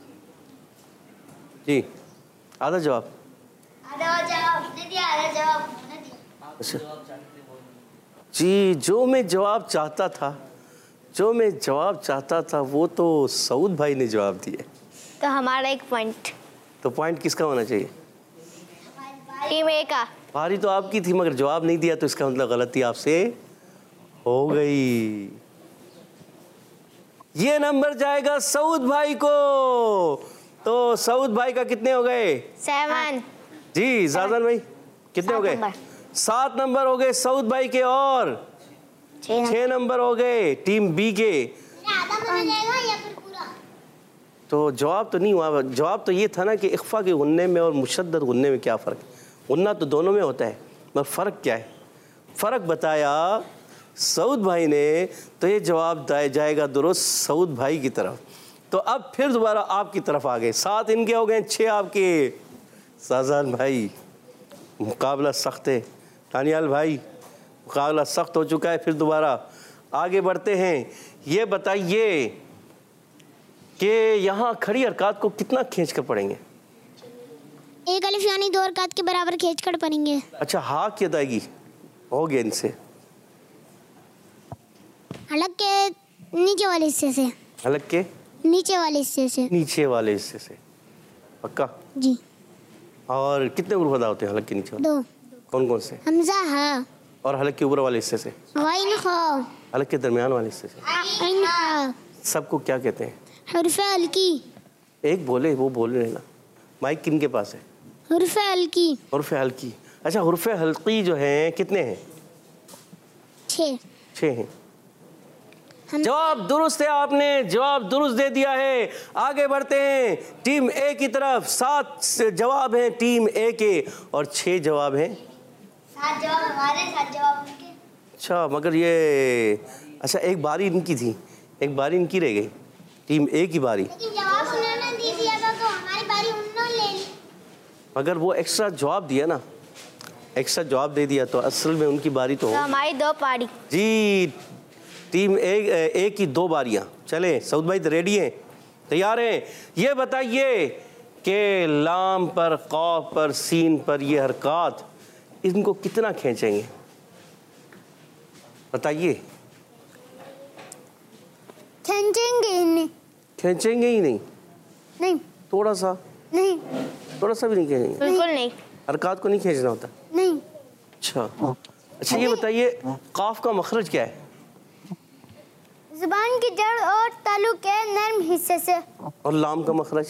जी आधा जवाब। आधा जवाब ने दिया, आधा जवाब ने दिया। अच्छा जी, जो मैं जवाब चाहता था जो मैं जवाब चाहता था वो तो सऊद भाई ने जवाब दिया। तो हमारा एक पॉइंट। तो पॉइंट किसका होना चाहिए? टीम ए का। पारी तो आपकी थी मगर जवाब नहीं दिया, तो इसका मतलब गलती आपसे हो गई। ये नंबर जाएगा सऊद भाई को। तो सऊद भाई का कितने हो गए? सेवन। जी जाजन भाई कितने हो गए? सात नंबर हो गए सऊद भाई के और छह नंबर हो गए टीम बी के। आधा माना जाएगा या फिर पूरा? तो जवाब तो नहीं हुआ। जवाब तो ये था ना कि इख्फा के गुन्ने में और मुशद्दद गुन्ने में क्या फ़र्क है। गुन्ना तो दोनों में होता है, मगर फ़र्क क्या है? फ़र्क बताया सऊद भाई ने, तो ये जवाब जाएगा दुरुस्त सऊद भाई की तरफ। तो अब फिर दोबारा आपकी तरफ आ गए, सात इनके हो गए, छः आपके। शाहजान भाई मुकाबला सख्त है, दानियाल भाई मुकाबला सख्त हो चुका है। फिर दोबारा आगे बढ़ते हैं। ये बताइए कि यहाँ खड़ी हरकत को कितना खींच कर पढ़ेंगे? एक अलिफ यानी दो हरकत के बराबर खींच कर पढ़ेंगे। अच्छा, हाँ की अदायगी हो गया इनसे। हलक के नीचे वाले हिस्से से। हलक के नीचे वाले हिस्से से। नीचे वाले हिस्से से, पक्का जी। और कितने उर्फ अदा होते हैं हलक के नीचे वाले? दो। कौन कौन से? हमजा हा। और हलक के ऊपर वाले हिस्से से? वाइन खा। हलक के दरमियान वाले हिस्से से? आइन हा। सबको क्या कहते हैं? हुर्फ हल्की। एक बोले, वो बोल रहे ना। माइक किन के पास है? हुर्फ हल्की। हुर्फ हल्की। अच्छा, हुर्फ हल्की जो है कितने हैं? छः। छः हैं। जवाब दुरुस्त है, आपने जवाब दुरुस्त दे दिया है। आगे बढ़ते हैं टीम ए की तरफ। सात जवाब हैं टीम ए के और छह जवाब हैं। सात जवाब हमारे, सात जवाब उनके। अच्छा, मगर ये अच्छा एक बारी इनकी थी, एक बारी इनकी रह गई, टीम ए की बारी। लेकिन जवाब उन्होंने दे दिया था तो हमारी बारी उन्होंने ले ली। मगर वो एक्स्ट्रा जवाब दिया ना, एक्स्ट्रा जवाब दे दिया तो असल में उनकी बारी तो, तो हमारी दो पारी। जी टीम ए, ए की दो बारियां। चले सऊद भाई रेडी हैं, तैयार हैं? ये बताइए कि लाम पर, कौफ पर, सीन पर ये हरकत इनको कितना खींचेंगे? बताइए। खींचेंगे ही नहीं। खींचेंगे ही नहीं? नहीं। थोड़ा सा? नहीं। थोड़ा सा भी नहीं खींचेंगे? बिल्कुल नहीं। हरकत को नहीं खींचना होता? नहीं। अच्छा अच्छा, ये बताइए काफ का मखरज क्या है? जुबान की जड़ और तालु के नर्म हिस्से से। और लाम का मखरज?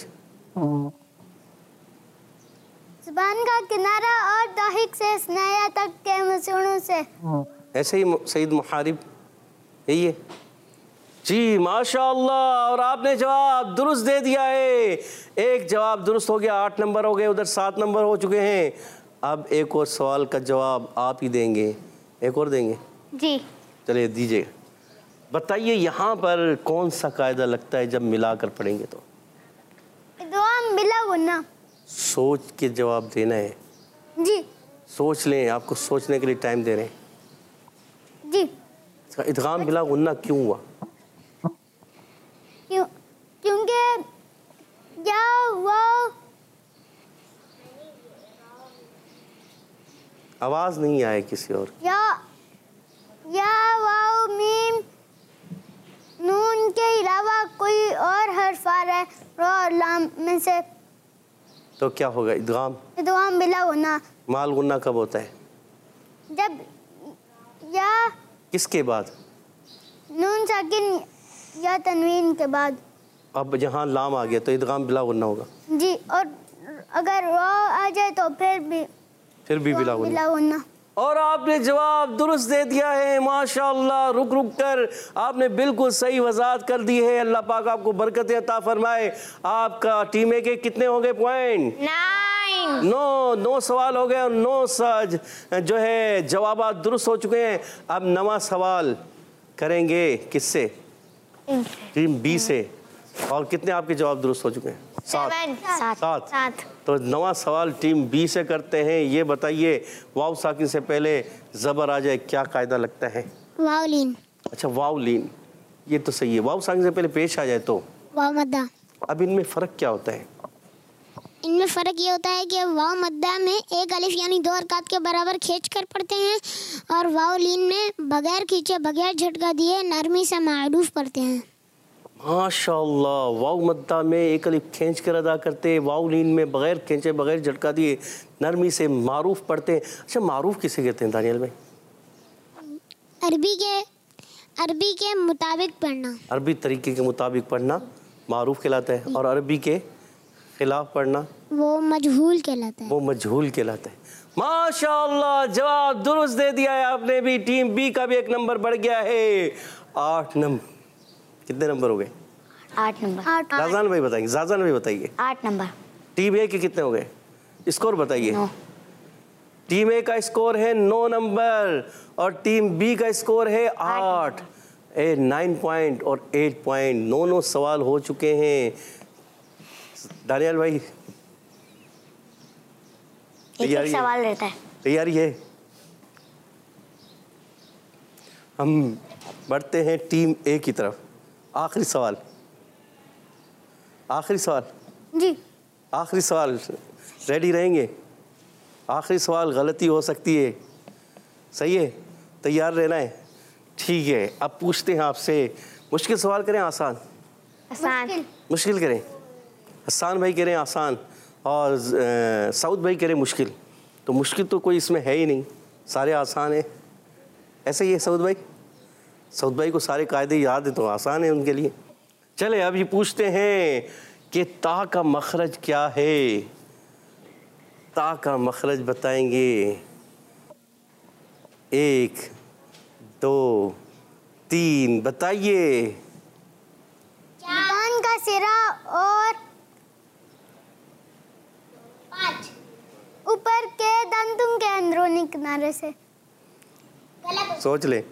जुबान का किनारा और दाहिक से स्नाया तक के मसूड़ों से। ऐसे ही सईद मुहारिब यही है जी, माशाअल्लाह। और आपने जवाब दुरुस्त दे दिया है। एक जवाब दुरुस्त हो गया, आठ नंबर हो गए, उधर सात नंबर हो चुके हैं। अब एक और सवाल का जवाब आप ही देंगे। एक और देंगे जी? चलिए दीजिए। बताइए यहाँ पर कौन सा कायदा लगता है जब मिलाकर पढ़ेंगे तो? दुआ मिला गुना। सोच के जवाब देना है जी। सोच लें, आपको सोचने के लिए टाइम दे रहे हैं जी। इदगाम बिला गुन्ना क्यों हुआ? क्यों? क्योंकि या वो आवाज नहीं आए किसी और। या या वाव मीम नून के अलावा कोई और हर्फ आ रहा है रो और लाम में से तो क्या होगा? इदगाम इदगाम बिला गुना। माल गुन्ना कब होता है? जब या किसके बाद? नून साकिन या तनवीन के बाद। अब यहाँ लाम आ गया तो इदगाम बिला गुन्ना होगा जी। और अगर रो आ जाए तो फिर भी फिर भी बिला गुन्ना। बिला गुना। और आपने जवाब दुरुस्त दे दिया है, माशाअल्लाह। रुक रुक कर आपने बिल्कुल सही वजाहत कर दी है। अल्लाह पाक आपको बरकतें अता फरमाए। आपका टीम ए के कितने हो गए पॉइंट? नाइन। नौ नौ सवाल हो गए और नौ सज जो है जवाब दुरुस्त हो चुके हैं। अब नवा सवाल करेंगे किससे? टीम बी से। और कितने आपके जवाब दुरुस्त हो चुके हैं? सात। सात। सात। सात। तो नवा सवाल टीम बी से करते हैं। ये बताइए वाव साकिन से पहले जबर आ जाए क्या कायदा लगता है? वावलीन। अच्छा, वाव लीन, ये तो सही है। वाव साकिन से पहले पेश आ जाए तो? वाव मद्दा। अब इनमें फ़र्क क्या होता है? इनमें फ़र्क ये होता है कि वाव मद्दा में एक अलिफ यानी दो हरकत के बराबर खींच कर पढ़ते हैं और वाव लीन में बगैर खींचे बगैर झटका दिए नरमी से मारूफ पढ़ते हैं। माशाअल्लाह। वाव मद्दा में एक अलिफ खींच कर अदा करते, वाव लीन में बगैर खींचे बगैर झटका दिए नरमी से मारूफ पढ़ते हैं। अच्छा, मारूफ किसे कहते हैं दानियल भाई? अरबी के अरबी के मुताबिक पढ़ना। अरबी तरीके के मुताबिक पढ़ना मारूफ कहलाता है और अरबी के खिलाफ पढ़ना वो मजहूल कहलाता है। वो मजहूल कहलाता है। माशाअल्लाह, जवाब दुरुस्त दे दिया है आपने भी। टीम बी का भी एक नंबर बढ़ गया है। आठ नंबर। कितने नंबर हो गए? आठ नंबर। जाजान भाई बताइए, जाजान भाई बताइए। आठ नंबर। टीम ए के कितने हो गए? स्कोर बताइए। नौ। टीम ए का स्कोर है नौ नंबर और टीम बी का स्कोर है आठ। ए नाइन पॉइंट और एट पॉइंट नौ नौ सवाल हो चुके हैं। दानियाल भाई एक एक सवाल रहता है। तैयारी है? हम बढ़ते हैं टीम ए की तरफ। आखिरी सवाल, आखिरी सवाल जी। आखिरी सवाल, रेडी रहेंगे? आखिरी सवाल गलती हो सकती है, सही है? तैयार रहना है, ठीक है। अब पूछते हैं आपसे, मुश्किल सवाल करें आसान? आसान। मुश्किल करें। हसान भाई कह रहे हैं आसान और साउद भाई कह रहे हैं मुश्किल। तो मुश्किल तो कोई इसमें है ही नहीं, सारे आसान है। ऐसा ही है साउद भाई? साउद भाई को सारे कायदे याद है तो आसान है उनके लिए। चले अब ये पूछते हैं कि ता का मखरज क्या है? ता का मखरज बताएंगे। एक, दो, तीन, बताइए। जबान का सिरा और ऊपर के दंतों के अंदरूनी किनारे से। सोच ले।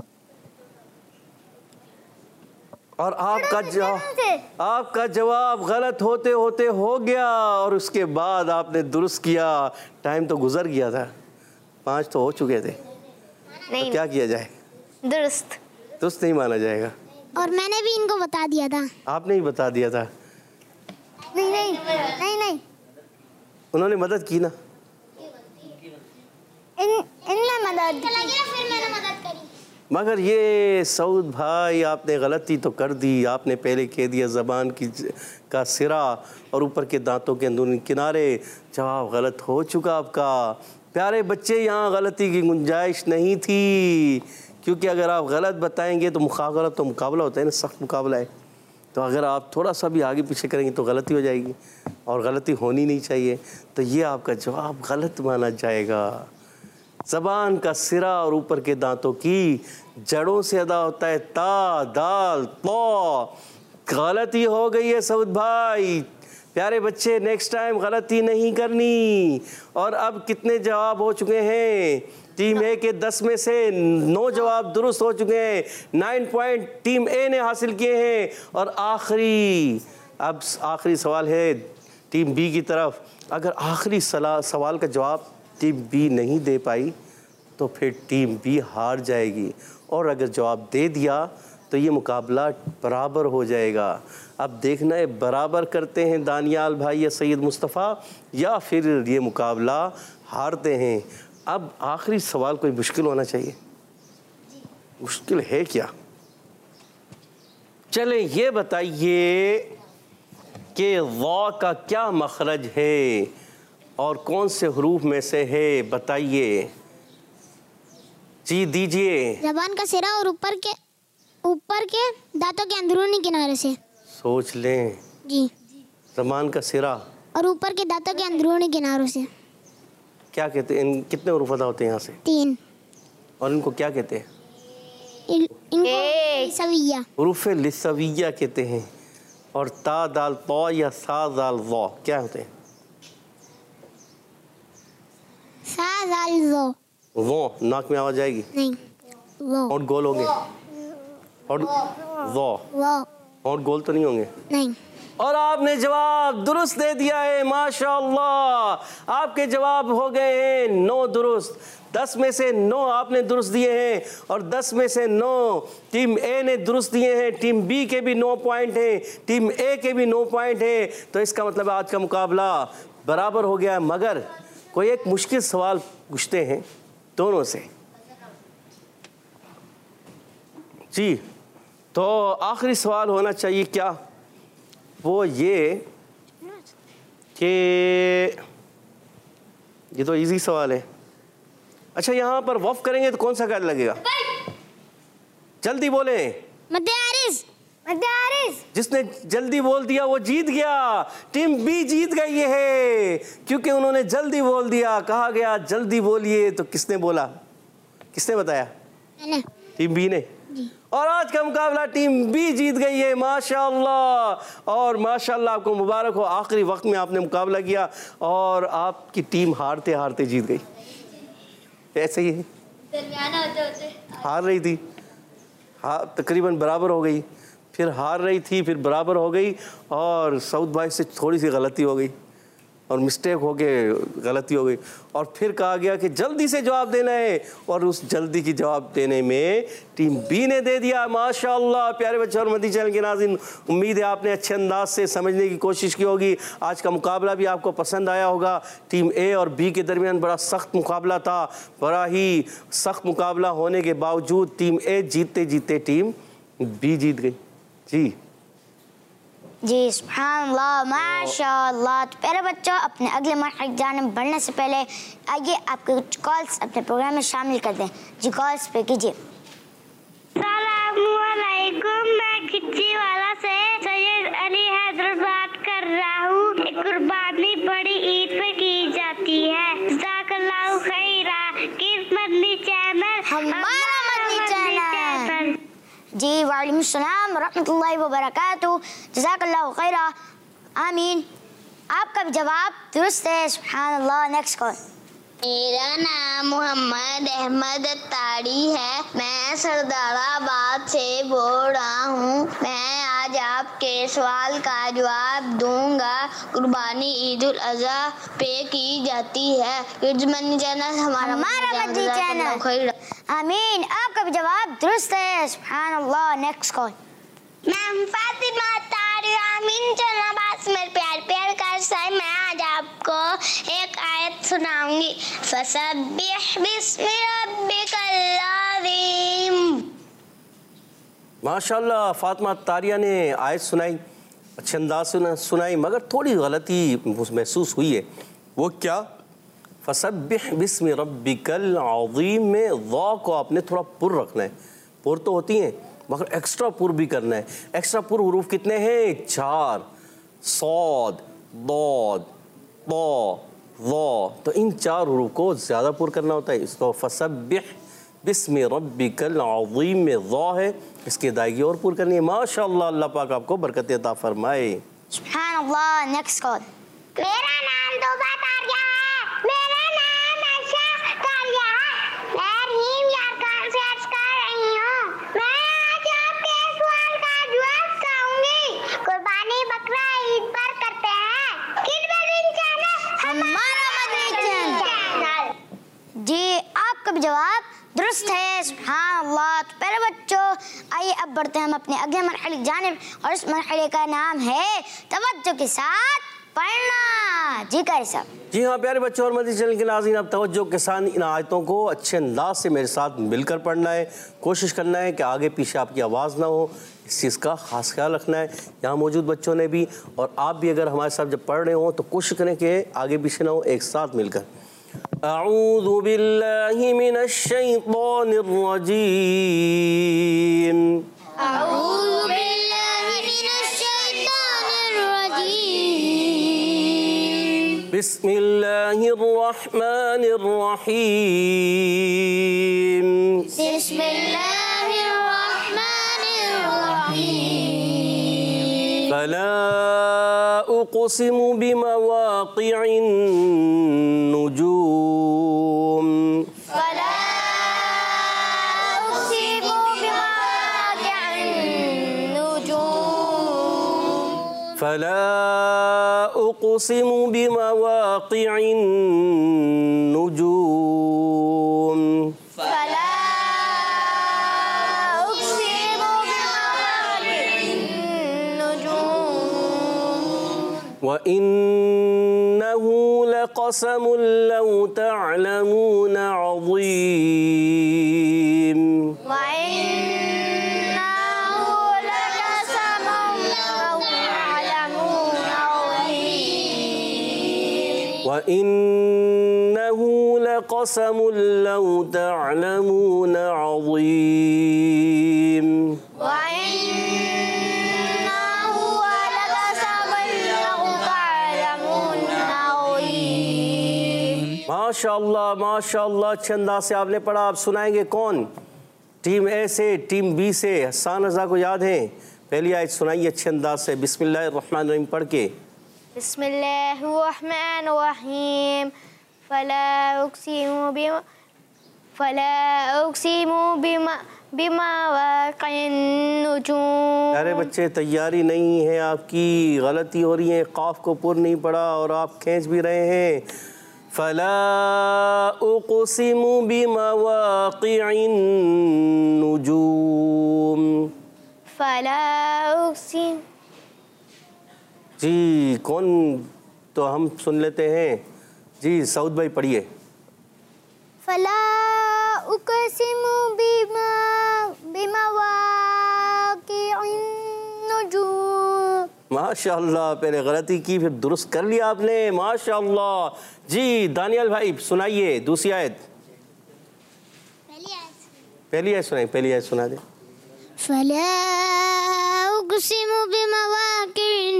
और आपका जवाब आपका जवाब गलत होते होते हो गया और उसके बाद आपने दुरुस्त किया। टाइम तो गुजर गया था, पाँच तो हो चुके थे। नहीं, तो क्या किया जाए? दुरुस्त। दुरुस्त नहीं माना जाएगा। और मैंने भी इनको बता दिया था। आपने ही बता दिया था। नहीं नहीं नहीं नहीं उन्होंने मदद की ना। इन इनने मदद की। फिर मैंने मदद करी। मगर ये सऊद भाई आपने गलती तो कर दी। आपने पहले कह दिया ज़बान की का सिरा और ऊपर के दांतों के अंदरूनी किनारे। जवाब गलत हो चुका आपका। प्यारे बच्चे, यहाँ गलती की गुंजाइश नहीं थी, क्योंकि अगर आप गलत बताएंगे तो मुकाबला तो मुकाबला होता है ना, सख्त मुकाबला है। तो अगर आप थोड़ा सा भी आगे पीछे करेंगे तो गलती हो जाएगी और गलती होनी नहीं चाहिए। तो ये आपका जवाब गलत माना जाएगा। ज़बान का सिरा और ऊपर के दांतों की जड़ों से अदा होता है ता, दाल, तो। गलती हो गई है सऊद भाई। प्यारे बच्चे, नेक्स्ट टाइम गलती नहीं करनी। और अब कितने जवाब हो चुके हैं? टीम ए के दस में से नौ जवाब दुरुस्त हो चुके हैं। नाइन पॉइंट टीम ए ने हासिल किए हैं। और आखिरी अब आखिरी सवाल है टीम बी की तरफ। अगर आखिरी सवाल का जवाब टीम बी नहीं दे पाई तो फिर टीम बी हार जाएगी, और अगर जवाब दे दिया तो ये मुकाबला बराबर हो जाएगा। अब देखना है बराबर करते हैं दानियाल भाई या सैयद मुस्तफ़ा, या फिर ये मुकाबला हारते हैं। अब आखिरी सवाल कोई मुश्किल होना चाहिए। मुश्किल है क्या? चले ये बताइए कि वा का क्या मखरज है और कौन से हरूफ में से है? बताइए जी, दीजिए। जबान का सिरा और ऊपर के ऊपर के दांतों के अंदरूनी किनारे से। सोच लें। जी। ज़बान का सिरा और ऊपर के दांतों के अंदरूनी किनारों से। क्या कहते हैं? इन कितने हरूफ अदा होते हैं यहाँ से? तीन। और इनको क्या कहते हैं? इन, इनको सविया। हरूफ लिसविया कहते हैं। और ता दाल तो या सा दाल वा क्या होते हैं? सा दाल वो। वो नाक में आवाज आएगी? नहीं, वो। और गोल होंगे? और वो और गोल तो नहीं होंगे? नहीं। और आपने जवाब दुरुस्त दे दिया है, माशाअल्लाह। आपके जवाब हो गए हैं नौ दुरुस्त। दस में से नौ आपने दुरुस्त दिए हैं और दस में से नौ टीम ए ने दुरुस्त दिए हैं। टीम बी के भी नौ पॉइंट हैं, टीम ए के भी नौ पॉइंट हैं। तो इसका मतलब आज का मुकाबला बराबर हो गया है। मगर कोई एक मुश्किल सवाल पूछते हैं दोनों से जी। तो आखिरी सवाल होना चाहिए क्या? वो ये कि ये तो इजी सवाल है। अच्छा, यहाँ पर वफ करेंगे तो कौन सा कायदा लगेगा? जल्दी बोले। मद्यारिस। मद्यारिस। जिसने जल्दी बोल दिया वो जीत गया। टीम बी जीत गई है क्योंकि उन्होंने जल्दी बोल दिया। कहा गया जल्दी बोलिए, तो किसने बोला? किसने बताया? मैंने। टीम बी ने। और आज का मुकाबला टीम बी जीत गई है, माशाअल्लाह। और माशाअल्लाह आपको मुबारक हो, आखिरी वक्त में आपने मुकाबला किया और आपकी टीम हारते हारते जीत गई। ऐसे ही है, हार रही थी, हाँ तकरीबन बराबर हो गई, फिर हार रही थी, फिर बराबर हो गई, और सऊद भाई से थोड़ी सी गलती हो गई और मिस्टेक हो के गलती हो गई, और फिर कहा गया कि जल्दी से जवाब देना है, और उस जल्दी की जवाब देने में टीम बी ने दे दिया। माशाअल्लाह प्यारे बच्चों और मदनी चैनल के नाज़रीन, उम्मीद है आपने अच्छे अंदाज से समझने की कोशिश की होगी। आज का मुकाबला भी आपको पसंद आया होगा। टीम ए और बी के दरमियान बड़ा सख्त मुकाबला था। बड़ा ही सख्त मुकाबला होने के बावजूद टीम ए जीतते जीतते टीम बी जीत गई। जी जी सुभानअल्लाह माशाअल्लाह। तो प्यारे बच्चों, अपने अगले मरहले की जानिब बढ़ने से पहले आइए आपके कुछ कॉल्स अपने प्रोग्राम में शामिल कर दें। जी कॉल्स पे कीजिए। अस्सलामुअलैकुम, मैं खिच्ची वाला से सैयद अली हैदर बात कर रहा हूँ। कुर्बानी बड़ी ईद पे की जाती है। जज़ाकल्लाहु खैरा। किस मदनी चैनल? हमारा मदनी चैनल। जी वालेकुम सलाम रहमतुल्लाहि व बरकातहू। जज़ाकल्लाहु खैरा। आमीन। आपका भी जवाब दुरुस्त है। सुभानअल्लाह। Next call. मेरा नाम मोहम्मद अहमद अत्तारी है। मैं सरदाराबाद से बोल रहा हूँ। मैं आज आपके सवाल का जवाब दूंगा। कुर्बानी ईद उल अज़हा पे की जाती है। किड्स मनी चैनल हमारा हमारा मदनी चैनल। आमीन। आपका भी जवाब दुरुस्त है। सुभानअल्लाह। Next call. मैं फातिमा तारी आमीन जनाबाद मेरे प्यार प्यार का साय। मैं आज आपको एक आयत सुनाऊंगी। फसब्बिह बिस्मि रब्बिकल अज़ीम। माशाल्लाह फातिमा तारिया ने आयत सुनाई, अच्छे अंदाज से सुनाई, मगर थोड़ी गलती महसूस हुई है। वो क्या? फसब्बिह बिस्मि रब्बिकल अज़ीम में ज़ा को आपने थोड़ा पुर रखना है। पुर तो होती हैं मगर एक्स्ट्रा पुर भी करना है। एक्स्ट्रा पुर हुरूफ कितने हैं? चार। सौद, दौद, तो, ज़ा। तो इन चार हुरूफ को ज़्यादा पुर करना होता है। इसको फसब्बिह बिस्मि रब्बिकल अज़ीम में ज़ा है, इसकी अदायगी और पूरी करनी है। माशाअल्लाह, अल्लाह पाक आपको बरकत अता फरमाए। सुभानअल्लाह। Next call. मेरा नाम तोबा तारिया है। मेरा नाम आयशा तारिया है। मैं रहीम यारकान से अर्ज कर रही हूँ। मैं आज आपके सवाल का जवाब दूंगी। कुर्बानी बकरा ईद पर करते हैं। किस मदनी चैनल? हमारा मदनी चैनल। जी आपका भी जवाब दुरुस्त है। सुभानअल्लाह। तो पहले बच्चों आइए अब बढ़ते हैं हम अपने अगले मरहले की जानिब, और इस मरहले का नाम है तवज्जो के साथ पढ़ना। जी कारी साहब। जी हाँ प्यारे बच्चों और मदनी चैनल के नाज़रीन, अब तवज्जो के साथ इन आयतों को अच्छे अंदाज से मेरे साथ मिलकर पढ़ना है। कोशिश करना है कि आगे पीछे आपकी आवाज़ ना हो, इस चीज़ का खास ख्याल रखना है। यहाँ मौजूद बच्चों ने भी और आप भी अगर हमारे साथ जब पढ़ रहे हो तो कोशिश करें कि आगे पीछे ना हो, एक साथ मिलकर। अऊज़ु बिल्लाहि मिनश शैतानिर रजीम। अऊज़ु बिल्लाहि मिनश शैतानिर रजीम। बिस्मिल्लाहिर रहमानिर रहीम। बिस्मिल्लाहिर रहमानिर रहीम। फला उक़सिमु बिमवाक़िइन नुजूम। फला उक़सिमु बिमवाक़िइन नुजूम। फला उक़सिमु बिमवाक़िइन नुजूम। फला उक़सिमु बिमवाक़िइन नुजूम। व इन्नहु लक़समुन लौ तअलमून अज़ीम। व इन्नहु लक़समुन लौ तअलमून अज़ीम। व इन्नहु लक़समुन लौ तअलमून अज़ीम। व इन्नहु लक़समुन लौ तअलमून अज़ीम। माशाअल्लाह माशाअल्लाह, अच्छे अंदाज से आपने पढ़ा। आप सुनाएंगे कौन? टीम ए से, टीम बी से? हसन रज़ा को याद है? पहली आयत सुनाइए अच्छे अंदाज से बिस्मिल्लाहिर्रहमानिर्रहीम पढ़ के। बिस्मिल्लाहिर्रहमानिर्रहीम। फला उक़सिमु बिमा फला उक़सिमु बिमा बिमवाक़िन नुजूम। अरे बच्चे तैयारी नहीं है आपकी, गलती हो रही है, काफ को पुर नहीं पड़ा और आप खींच भी रहे हैं। फला उक़सिमु बिमवाक़िन नुजूम। फला उक़सिम। जी कौन, तो हम सुन लेते हैं जी, सऊद भाई पढ़िए। फला उक़सिमु बिमा बिमवाक़िन नुजूम। माशाअल्लाह, पहले गलती की फिर दुरुस्त कर लिया आपने, माशाअल्लाह। जी दानियल भाई सुनाइए दूसरी आयत। पहली आयत पहली आयत सुनाइए, पहली आयत सुना दे। फला उक़सिमु बिमवाक़िन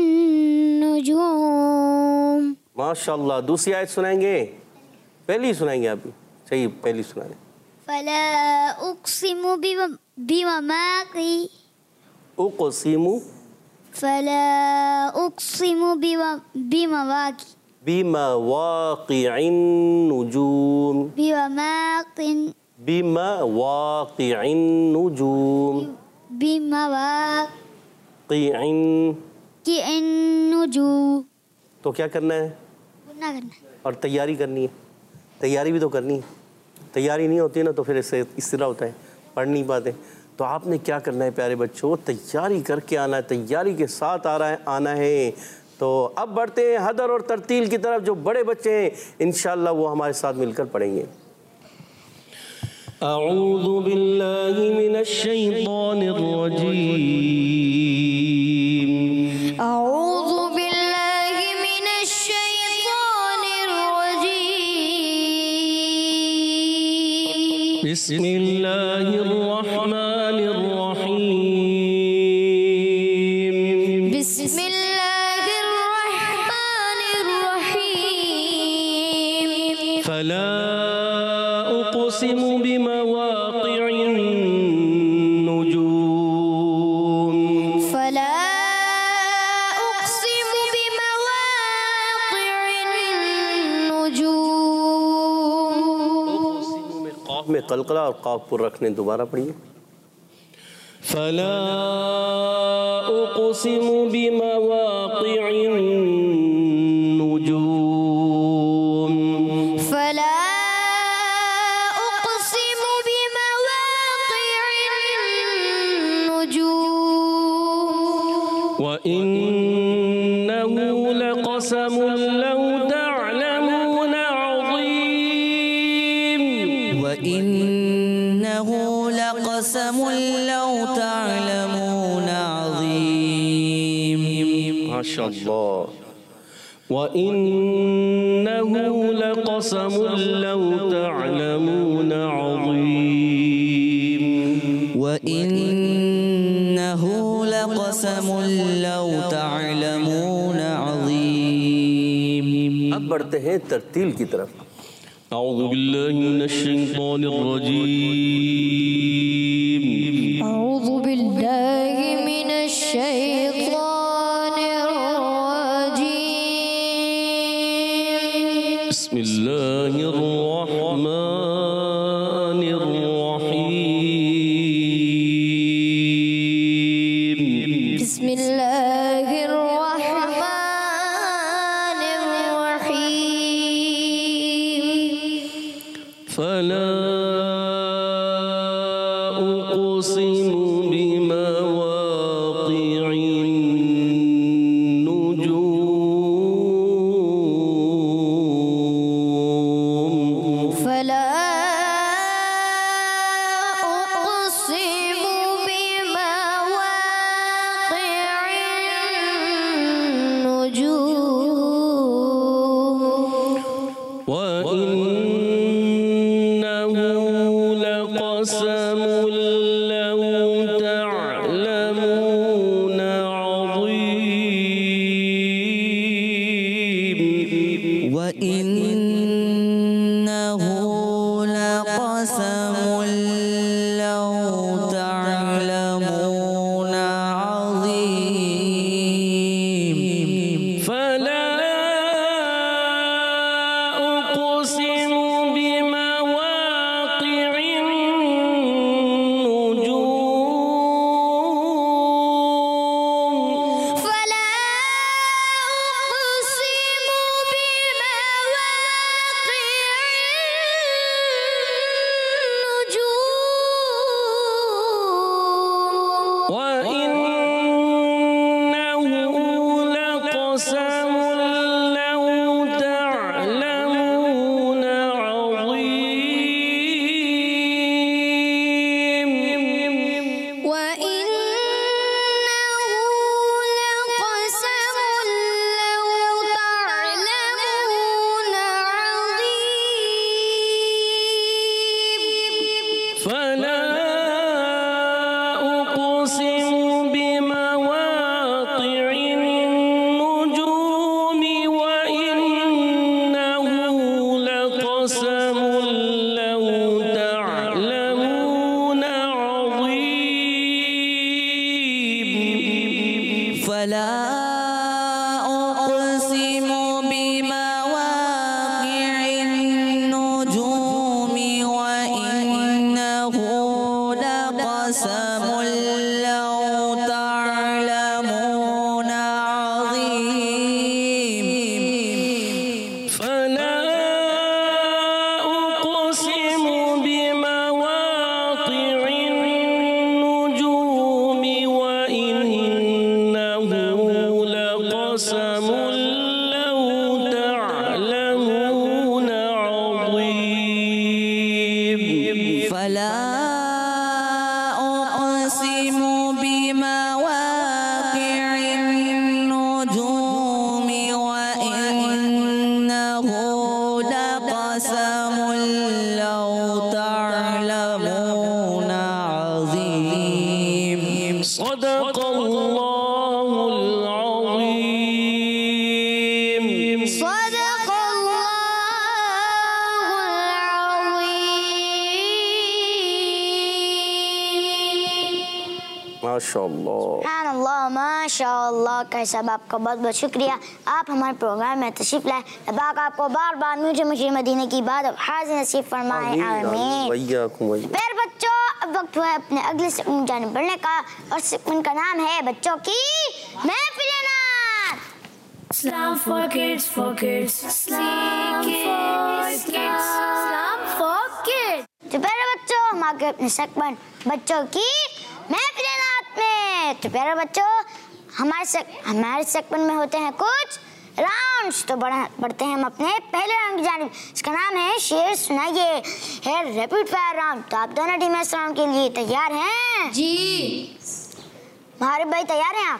नुजूम। माशाअल्लाह, दूसरी आयत सुनाएंगे, पहली सुनाएंगे आप भी, सही पहली सुना दे। फला उक़सिमु बिमवाक़ि उक़सिमु फला उक़सिमु बिमवाक़ि बिमवाक़िन नुजूम। बिमवाक़िन बिमवाक़िन नुजूम। बिमवाक़िन क़िन नुजूम। तो क्या करना है? गुना करना। और तैयारी करनी है, तैयारी भी तो करनी है। तैयारी नहीं होती ना तो फिर इससे इस तरह होता है, पढ़ नहीं पाते। तो आपने क्या करना है प्यारे बच्चों, तैयारी करके आना है, तैयारी के साथ आ रहा है आना है। तो अब बढ़ते हैं हदर और तरतील की तरफ। जो बड़े बच्चे हैं इंशाअल्लाह वो हमारे साथ मिलकर पढ़ेंगे। अऊज़ु बिल्लाहि मिनश शैतानिर रजीम। अऊज़ु बिल्लाहि मिनश शैतानिर रजीम। बिस्मिल्लाहिर रहमानिर रहीम। बिस्मिल्लाहिर रहमानिर रहीम। फला उक़सिमु बिमवाक़िन नुजूम। फला उक़सिमु बिमवाक़िन नुजूम। क़ाफ में क़लक़ला और क़ाफ पर रखने, दोबारा पढ़िए। फला उक़सिमु बिमवाक़िन नुजूम। फला उक़सिमु बिमवाक़िन नुजूम। व इन्नहु लक़समुन लौ तअलमून अज़ीम। व इन्नहु लक़समुन लौ तअलमून अज़ीम। माशाअल्लाह। व इन्नहु लक़समुन लौ तअलमून अज़ीम। व इन्नहु लक़समुन लौ तअलमून अज़ीम। अब बढ़ते हैं तरतील की तरफ। अऊज़ु बिल्लाहि मिनश शैतानिर रजीम। अऊज़ु बिल्लाहि मिनश शैतानिर रजीम। बिस्मिल्लाहिर रहमानिर रहीम। बिस्मिल्लाहिर रहमानिर रहीम। फला उक़सिमु बिमवाक़िन नुजूम। फला उक़सिमु बिमवाक़िन नुजूम। व इन्नहु लक़समुन लौ तअलमून अज़ीम। व इन्नहु लक़समुन लौ तअलमून अज़ीम। फला उक़सिमु बिमवाक़िन नुजूम। لقسم لو تعلمون عظيم فلا أقسم بمواقع النجوم وإنه لقسم لو تعلمون عظيم فلا أقسم بمواقع النجوم وإنه لقسم لو تعلمون عظيم فلا أقسم بمواقع النجوم وإنه لقسم لو تعلمون عظيم صدق الله العظيم صدق الله العظيم। माशाअल्लाह। सुभान अल्लाह, माशाअल्लाह। कैसा आपका बहुत बहुत शुक्रिया, आप हमारे प्रोग्राम में तशरीफ लाए। अल्लाह आपको बार बार मुझे मुझे मदीने की बात हाजिर नसीब फरमाए, आमीन। फिर बच्चों, अब वक्त हुआ है अपने अगले सेगमेंट जाने बढ़ने का, और सेगमेंट का नाम है बच्चों की महफिल नात। Islam for kids, for kids. Islam for kids. Islam for kids. तो प्यारे बच्चों, हम आगे अपने सेगमेंट बच्चों की महफिल नात में। तो प्यारे बच्चों, हमारे सेग, हमारे सेगमेंट में होते हैं कुछ राउंड्स। तो बढ़ा बढ़ते हैं हम अपने पहले राउंड की जानिब। इसका नाम है शेर सुनाइए, है रैपिड फायर राउंड। तो आप दोनों टीमें इस राउंड के लिए तैयार हैं? जी। महारिब भाई तैयार हैं आप?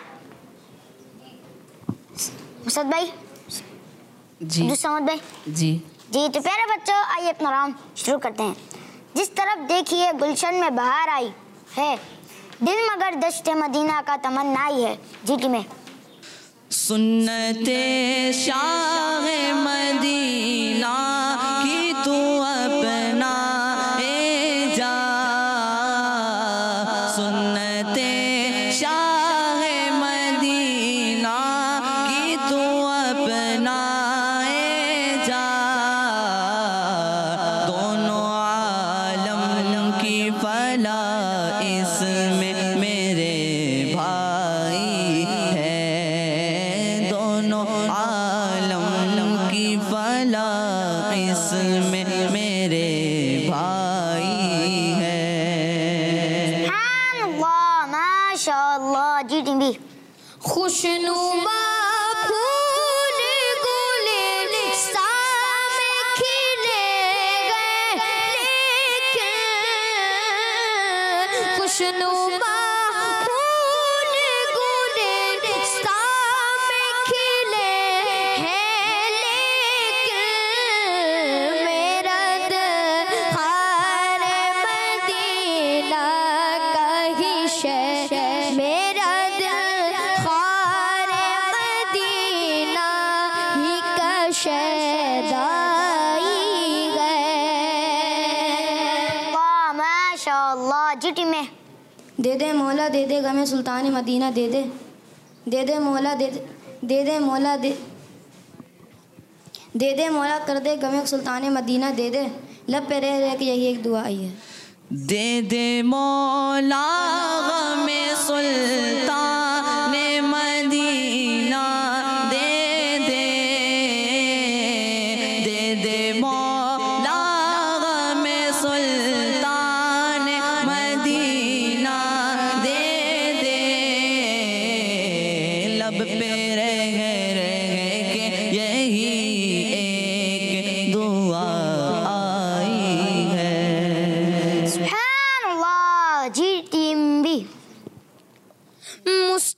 मुसद भाई? जी दुस्समद भाई? जी जी। तो प्यारे बच्चों, आइए अपना राउंड शुरू करते हैं। जिस तरफ देखिए गुलशन में बहार आई है, दिल मगर दश्ते मदीना का तमन्ना ही है। जी टीमें। सुन्नते शाह मदीना की तू अपना ए जा, सुन्नते शाह मदीना की तू अपना ए जा, दोनों आलम की फला इसमें मेरे भाई है, दोनों आलम की फला इसमें मेरे भाई है। सुभान अल्लाह, माशाअल्लाह। जी टीम भी। खुशनुमा फूल गुलिस्तान में खिले गए, लेकिन खुशनुमा फूल गुलिस्तान में खिले हैं, लेकिन मेरा दिल खारे मदीना का ही शहर, मेरा दिल खारे मदीना ही का शहदाई गए। वाह, माशाअल्लाह। जी टीम में। दे दे मौला दे दे गमे सुल्तान मदीना दे दे, दे दे मौला दे दे दे दे मौला दे दे दे मौला कर दे गमे सुल्तान मदीना दे दे, लब पे रह रह के यही एक दुआ आई है। दे दे मौला गमे सुल्तान मदीना दे दे, दे दे मौला गमे सुल्तान मदीना दे दे, लब पे रह रह के यही एक दुआ आई है। सुभान अल्लाह। जी टीम भी। मुस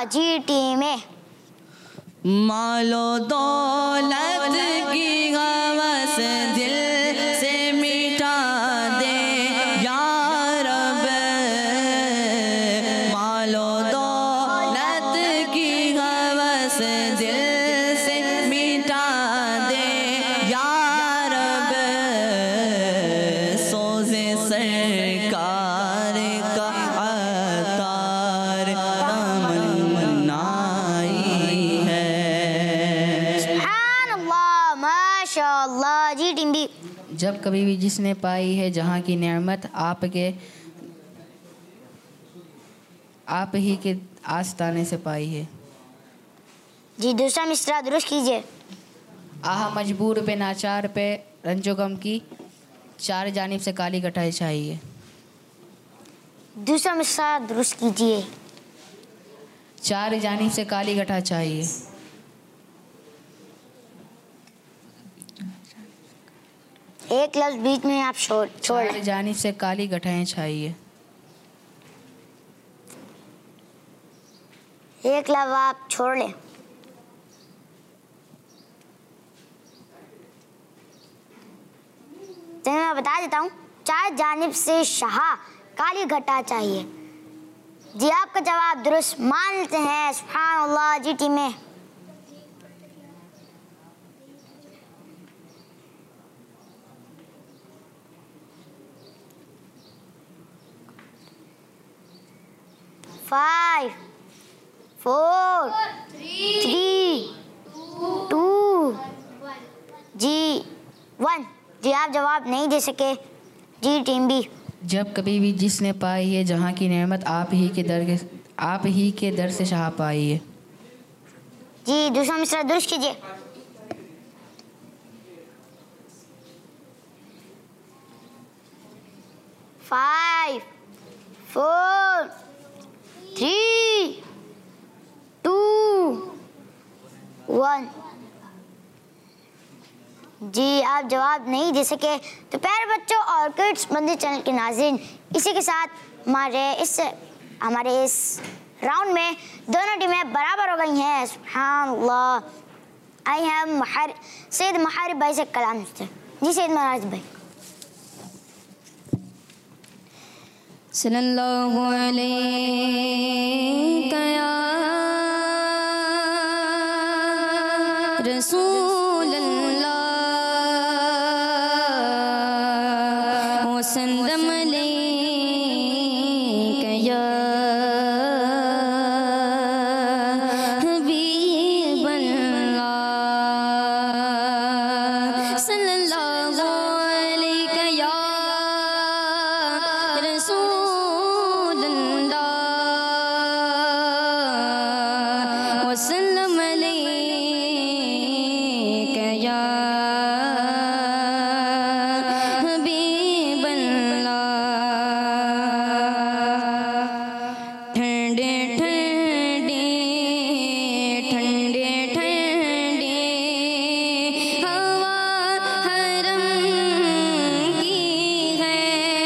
जी टीम ए। मालो दौलत की हवस दिल से मिटा दे या रब, मालो दौलत की हवस दिल से मिटा दे या रब, सोज़े सरकार का अतार तमन्नाई है। सुभान अल्लाह, माशाअल्लाह। जी टीम बी। जब कभी भी जिसने पाई है जहाँ की नेमत आपके आप ही के आस्ताने से पाई है। जी दूसरा मिसरा दुरुस्त कीजिए। आह मजबूर पे नाचार पे रंजो गम की चार जानिब से काली कटाई चाहिए। दूसरा मिसरा दुरुस्त कीजिए। चार जानिब से काली घटा चाहिए। एक लफ्ज बीच में आप छोड़ छोड़ चार जानिब से काली घटाएं चाहिए। एक लफ्ज आप छोड़ लें। तो मैं बता देता हूँ, चार जानिब से शाह काली घटा चाहिए। जी आपका जवाब दुरुस्त मान लेते हैं। सुभान अल्लाह। जी टीम में फाइव फोर थ्री टू जी वन। जी आप जवाब नहीं दे सके। जी टीम बी। जब कभी भी जिसने पाई है जहाँ की नेमत आप ही के दर के आप ही के दर से शाह पाई है। जी दूसरा मिसरा दुरुस्त कीजिए। Five four three two one. जी आप जवाब नहीं दे सके। तो प्यारे बच्चों और किड्स मंदिर चैनल के नाज़रीन, इसी के साथ हमारे इस हमारे इस राउंड में दोनों टीमें बराबर हो गई हैं। सुभान अल्लाह। आई हम महर सैयद महारिब भाई से कलाम सुनते हैं। जी सैयद महारिब भाई। सल्लल्लाहु अलैहि या रसूल अल्लाह वसल्लम अलैका या हबीब अल्लाह। सल्लल्लाहु अलैका या रसूल अल्लाह वसल्लम अलैका या हबीब अल्लाह। ठंडे ठंडे ठंडे ठंडे हवा हरम की है,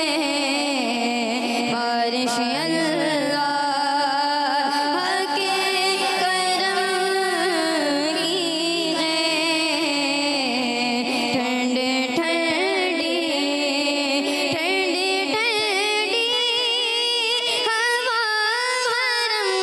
बारिश अल्लाह के करम की है। ठंडे ठंडे ठंडे ठंडे हवा हरम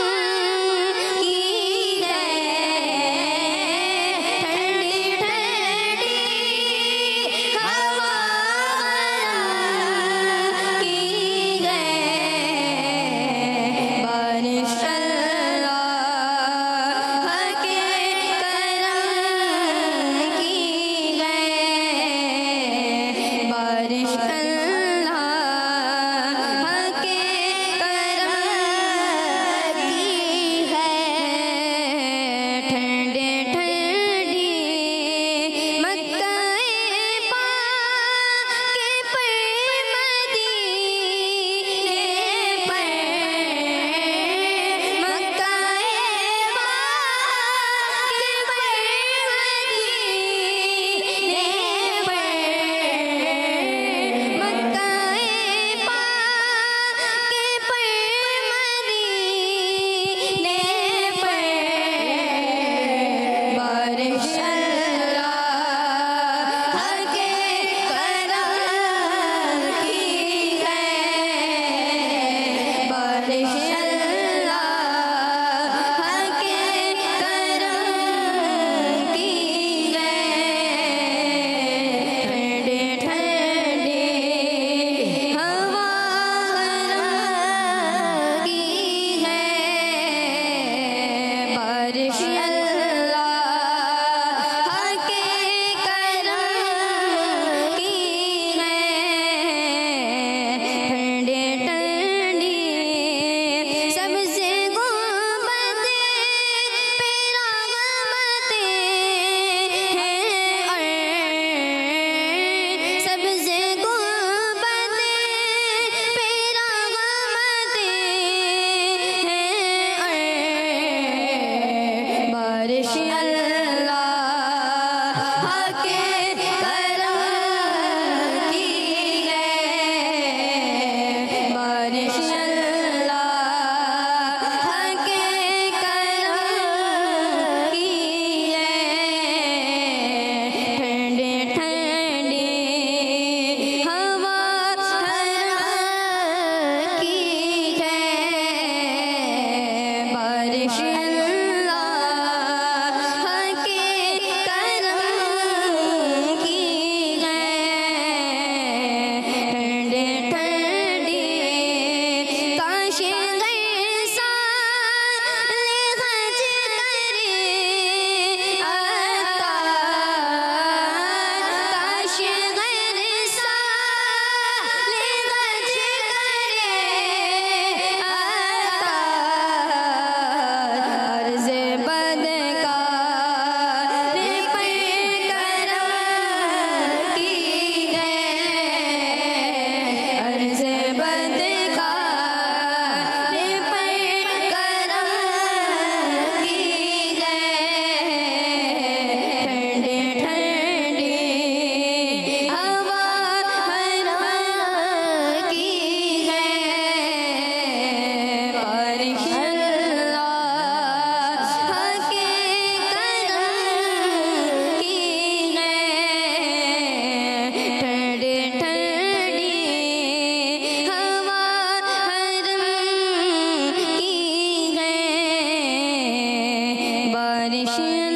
बारिश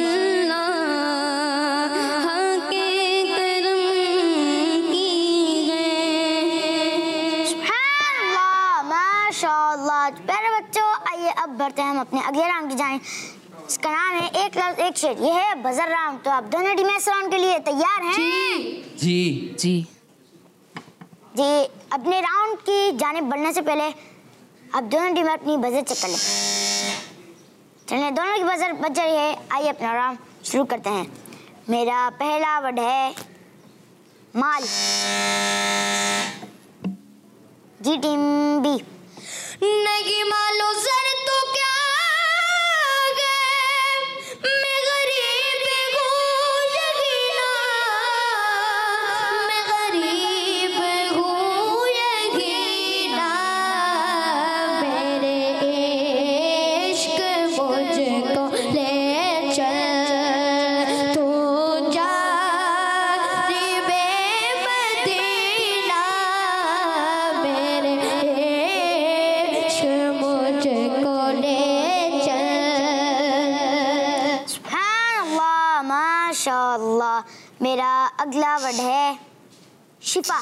अल्लाह के करम की है। सुभानअल्लाह, माशाअल्लाह। प्यारे बच्चों, आइए अब बढ़ते हैं हम अपने अगले राउंड की जाएं। इसका नाम है एक लफ्ज एक शेर। ये है बजर राउंड। तो आप दोनों टीमें इस राउंड के लिए तैयार हैं? जी जी जी, अपने राउंड की जानिब बढ़ने से पहले अब दोनों टीमें अपनी बजर चेक कर लें। चलिए, दोनों की बजर बज रही है। आइए अपना राउंड शुरू करते हैं। मेरा पहला वर्ड है माल। जी टीम बी। नहीं मालो सर तो क्या गए, मैं गरीब हूँ यकीना, मैं गरीब हूँ यकीना, मेरे इश्क मुझको ले चल तू जा रिबे मदीना, मेरे मुझको ले चल। सुभानअल्लाह, माशाअल्लाह। मेरा अगला वर्ड है शिफा।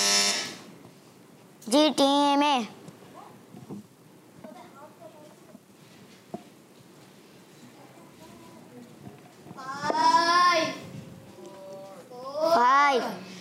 जी टीम ए। Five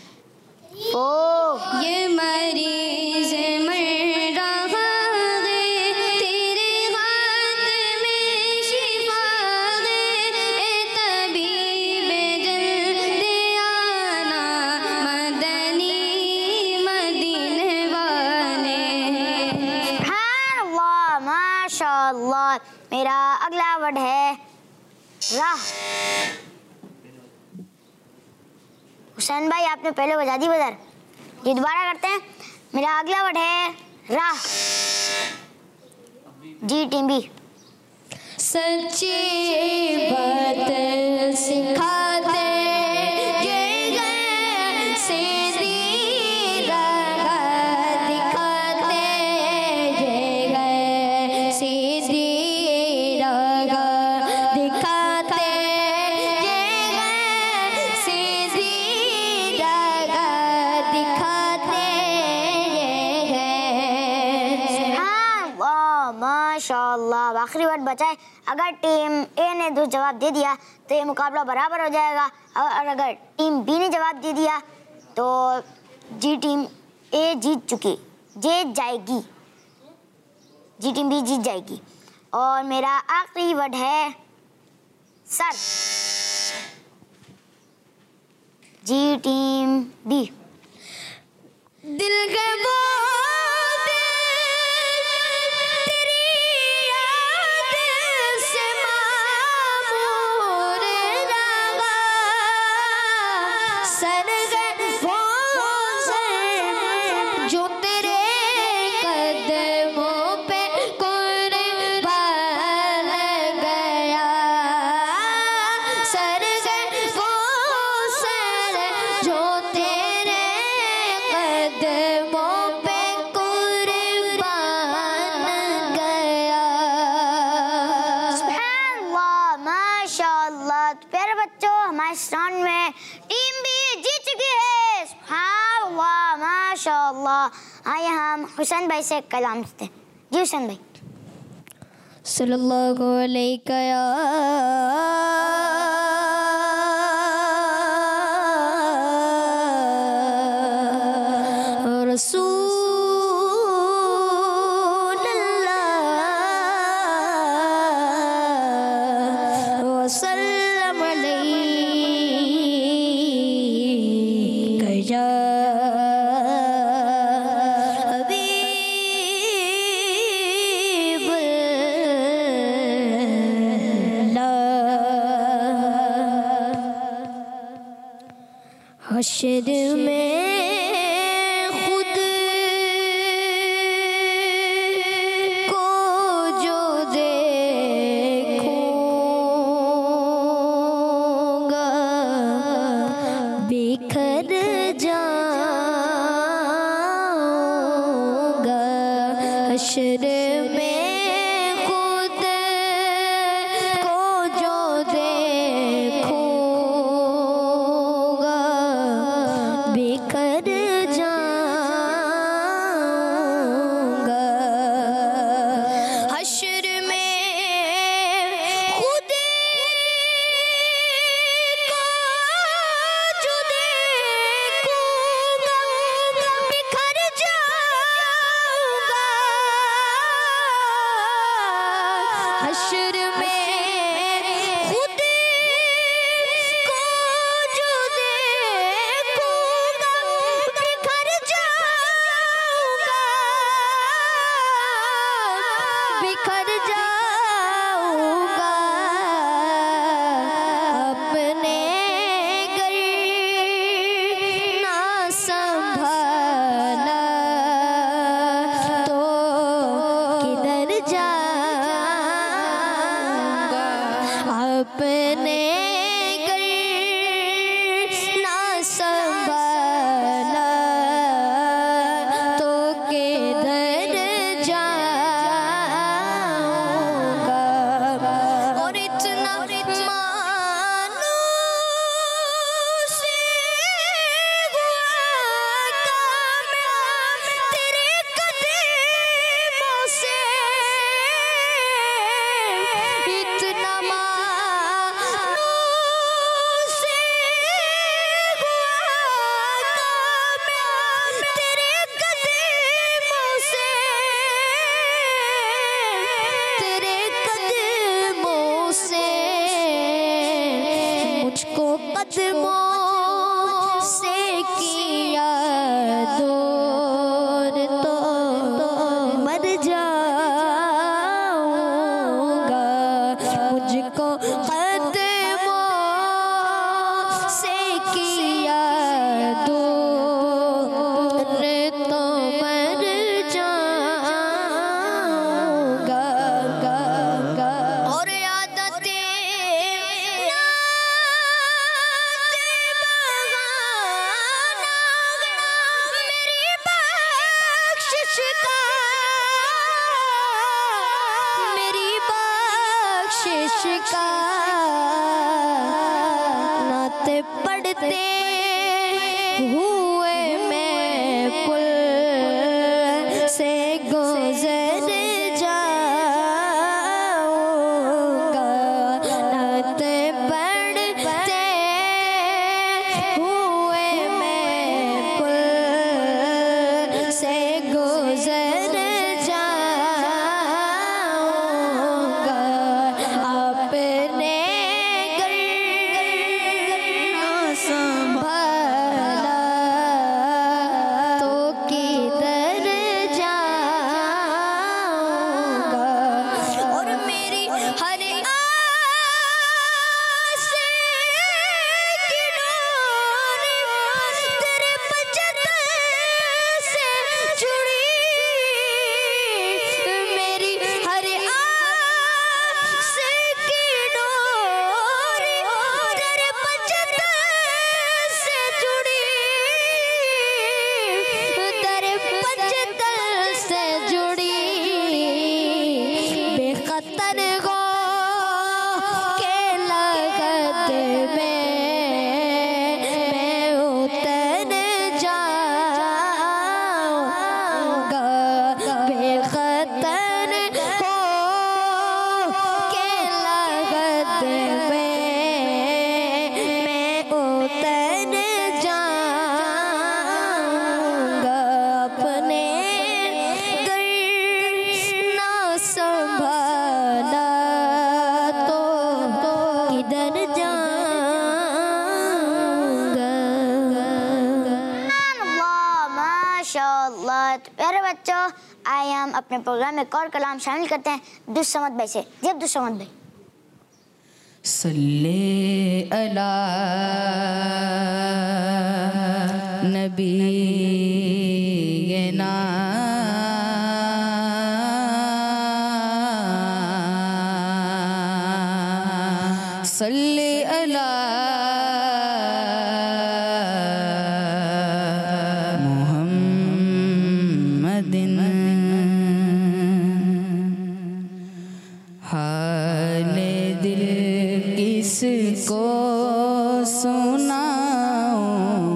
four. ये मरीज मर रहा है, तेरे हाथ में शिफा है, ए तबीब जल्दी आना, मदनी मदीने वाले। सुभानअल्लाह, माशाअल्लाह। मेरा अगला वर्ड है राह। हुसैन भाई, आपने पहले बजा दी बजर। ये दोबारा करते हैं। मेरा अगला वर्ड है राह। जी टीम बी। सच्ची बात सिखाते ये गए, सीधी राह दिखाते ये गए, सीधी राह दिखाते ये गए, सीधी राह दिखाते ये गए। सुभानअल्लाह, माशाअल्लाह। आखिरी वर्ड बचा है। अगर टीम ए ने दो जवाब दे दिया तो ये मुकाबला बराबर हो जाएगा, और अगर टीम बी ने जवाब दे दिया तो जी टीम ए जीत चुकी, जीत जाएगी। जी टीम बी जीत जाएगी। और मेरा आखिरी वर्ड है सर। जी टीम बी। दिल के वो तेरी याद से मामूर रहा, सर गए वो सर जो तेरे कदमों पे कुर्बान गया, सर गए वो सर जो तेरे कदमों पे कुर्बान गया। सुभानअल्लाह, माशाअल्लाह। तो प्यारे बच्चों, हमारे इस राउंड में टीम बी जीत चुकी है। सुभानअल्लाह, माशाअल्लाह। आइए हम हुसैन भाई से कलाम सुनते हैं। जी हुसैन भाई। सल्लल्लाहु अलैहि रसूल अल्लाह वसल्लम अलैहि या हबीब अल्लाह। हश्र में खुद को जो देखूंगा, बिखर जाऊंगा। हश्र में खुद को जो हश्र में खुद को जो देखूंगा बिखर जाऊंगा, बिखर जाऊंगा। अपने घर ना संभाला तो किधर जाऊंगा। अपने घर ना संभाला तो किधर जाऊंगा। और इतना मानूस हुआ कामयाब तेरे कदमों से, इतना मानूस हुआ कामयाब तेरे कदमों से, तेरे कदमों से। मुझको कदमों से किया दूर तो मर जाऊंगा। मुझको कदमों से किया दूर तो मर जाऊंगा। और आदतें मेरी बख्शिश का, मेरी बख्शिश का नाते पढ़ते हुए मैं पुल से गुजर जाऊंगा। नाते पढ़ते हुए मैं पुल से गुजर जाऊंगा। अपने घर ना संभाला तो किधर जाऊंगा। और मेरी हर आस की डोरी तेरे बचन से जुड़ी, मेरी हर आस की डोरी तेरे बचन से जुड़ी, तेरे बचन से जुड़ी। बेखतर गो के लगत में मैं उतर जाऊंगा। बेखतर हो के लगत में मैं उतर जाऊंगा। अपने घर ना संभाला तो किधर जाऊंगा। अल्लाह माशाअल्लाह। तो प्यारे बच्चों, आइए हम अपने प्रोग्राम में एक और कलाम शामिल करते हैं अब्दुस समद भाई से। जी अब्दुस समद भाई। सल्ले अला नबीना सल्ले अला मुहम्मदिन हाले दिल किसको सुनाऊं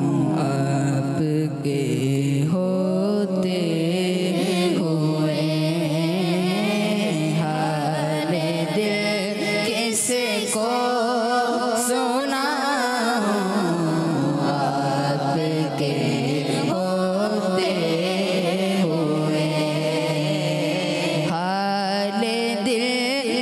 आपके होते हुए। हाले दिल किसको सुनाऊं आपके होते हुए। हाले दिल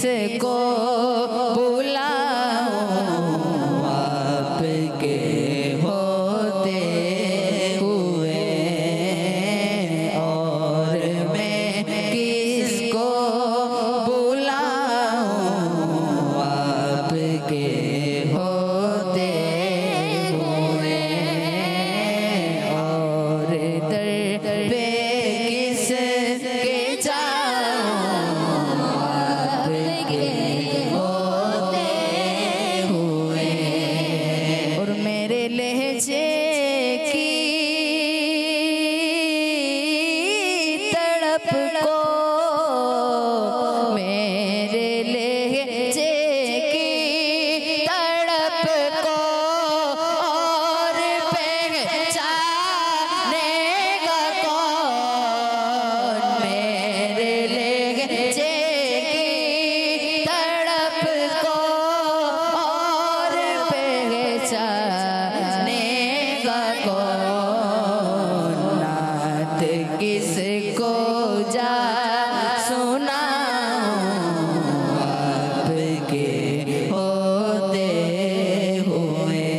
किसको बुलाऊं आपके होते हुए, और मैं किसको बुलाऊं आपके होते हुए, और दर पे किसके जाऊं आपके होते हुए, और मेरे लहजे की तड़प को, मेरे लहजे की तड़प को और पहचानेगा कौन, मेरे लहजे की तड़प को और पहचानेगा कौन, नात किसको जा सुनाऊं आपके होते हुए,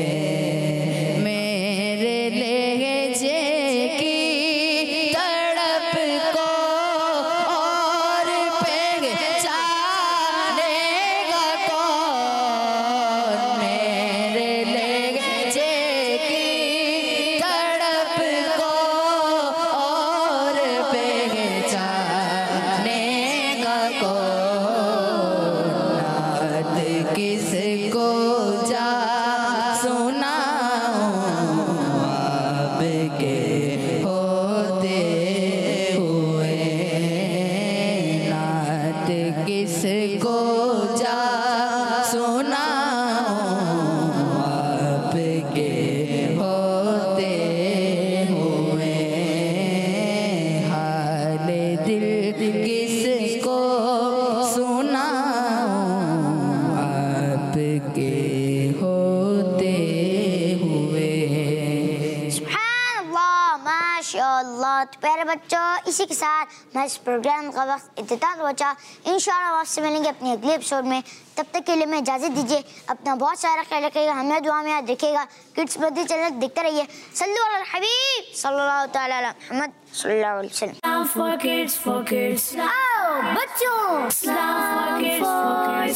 मेरे लहजे की तड़प को और पहचानेगा कौन, मेरे लहजे की तड़प को और पहचानेगा कौन, नात किसको जा सुनाऊं आपके होते हुए, नात किसको जा सुनाऊं आपके होते हुए, हाल दिल किसको सुनाऊं आपके होते हुए। सुभानअल्लाह, माशाअल्लाह। तो प्यारे बच्चों, इसी के साथ मैं इस प्रोग्राम का वक्त इख्तिताम पहुंचा। इंशाअल्लाह आपसे मिलेंगे अपने अगले एपिसोड में। तब तक के लिए मैं इजाज़त दीजिए। अपना बहुत सारा ख्याल रखिएगा, हमें दुआ में याद रखिएगा। किड्स बद्दी चैनल देखते रहिए। सल्लल्लाहु अलैहि हबीब सल्लल्लाहु तआला अला मुहम्मद सल्लल्लाहु अलैहि वसल्लम। for kids, for kids. आओ बच्चों, Islam for kids, for kids.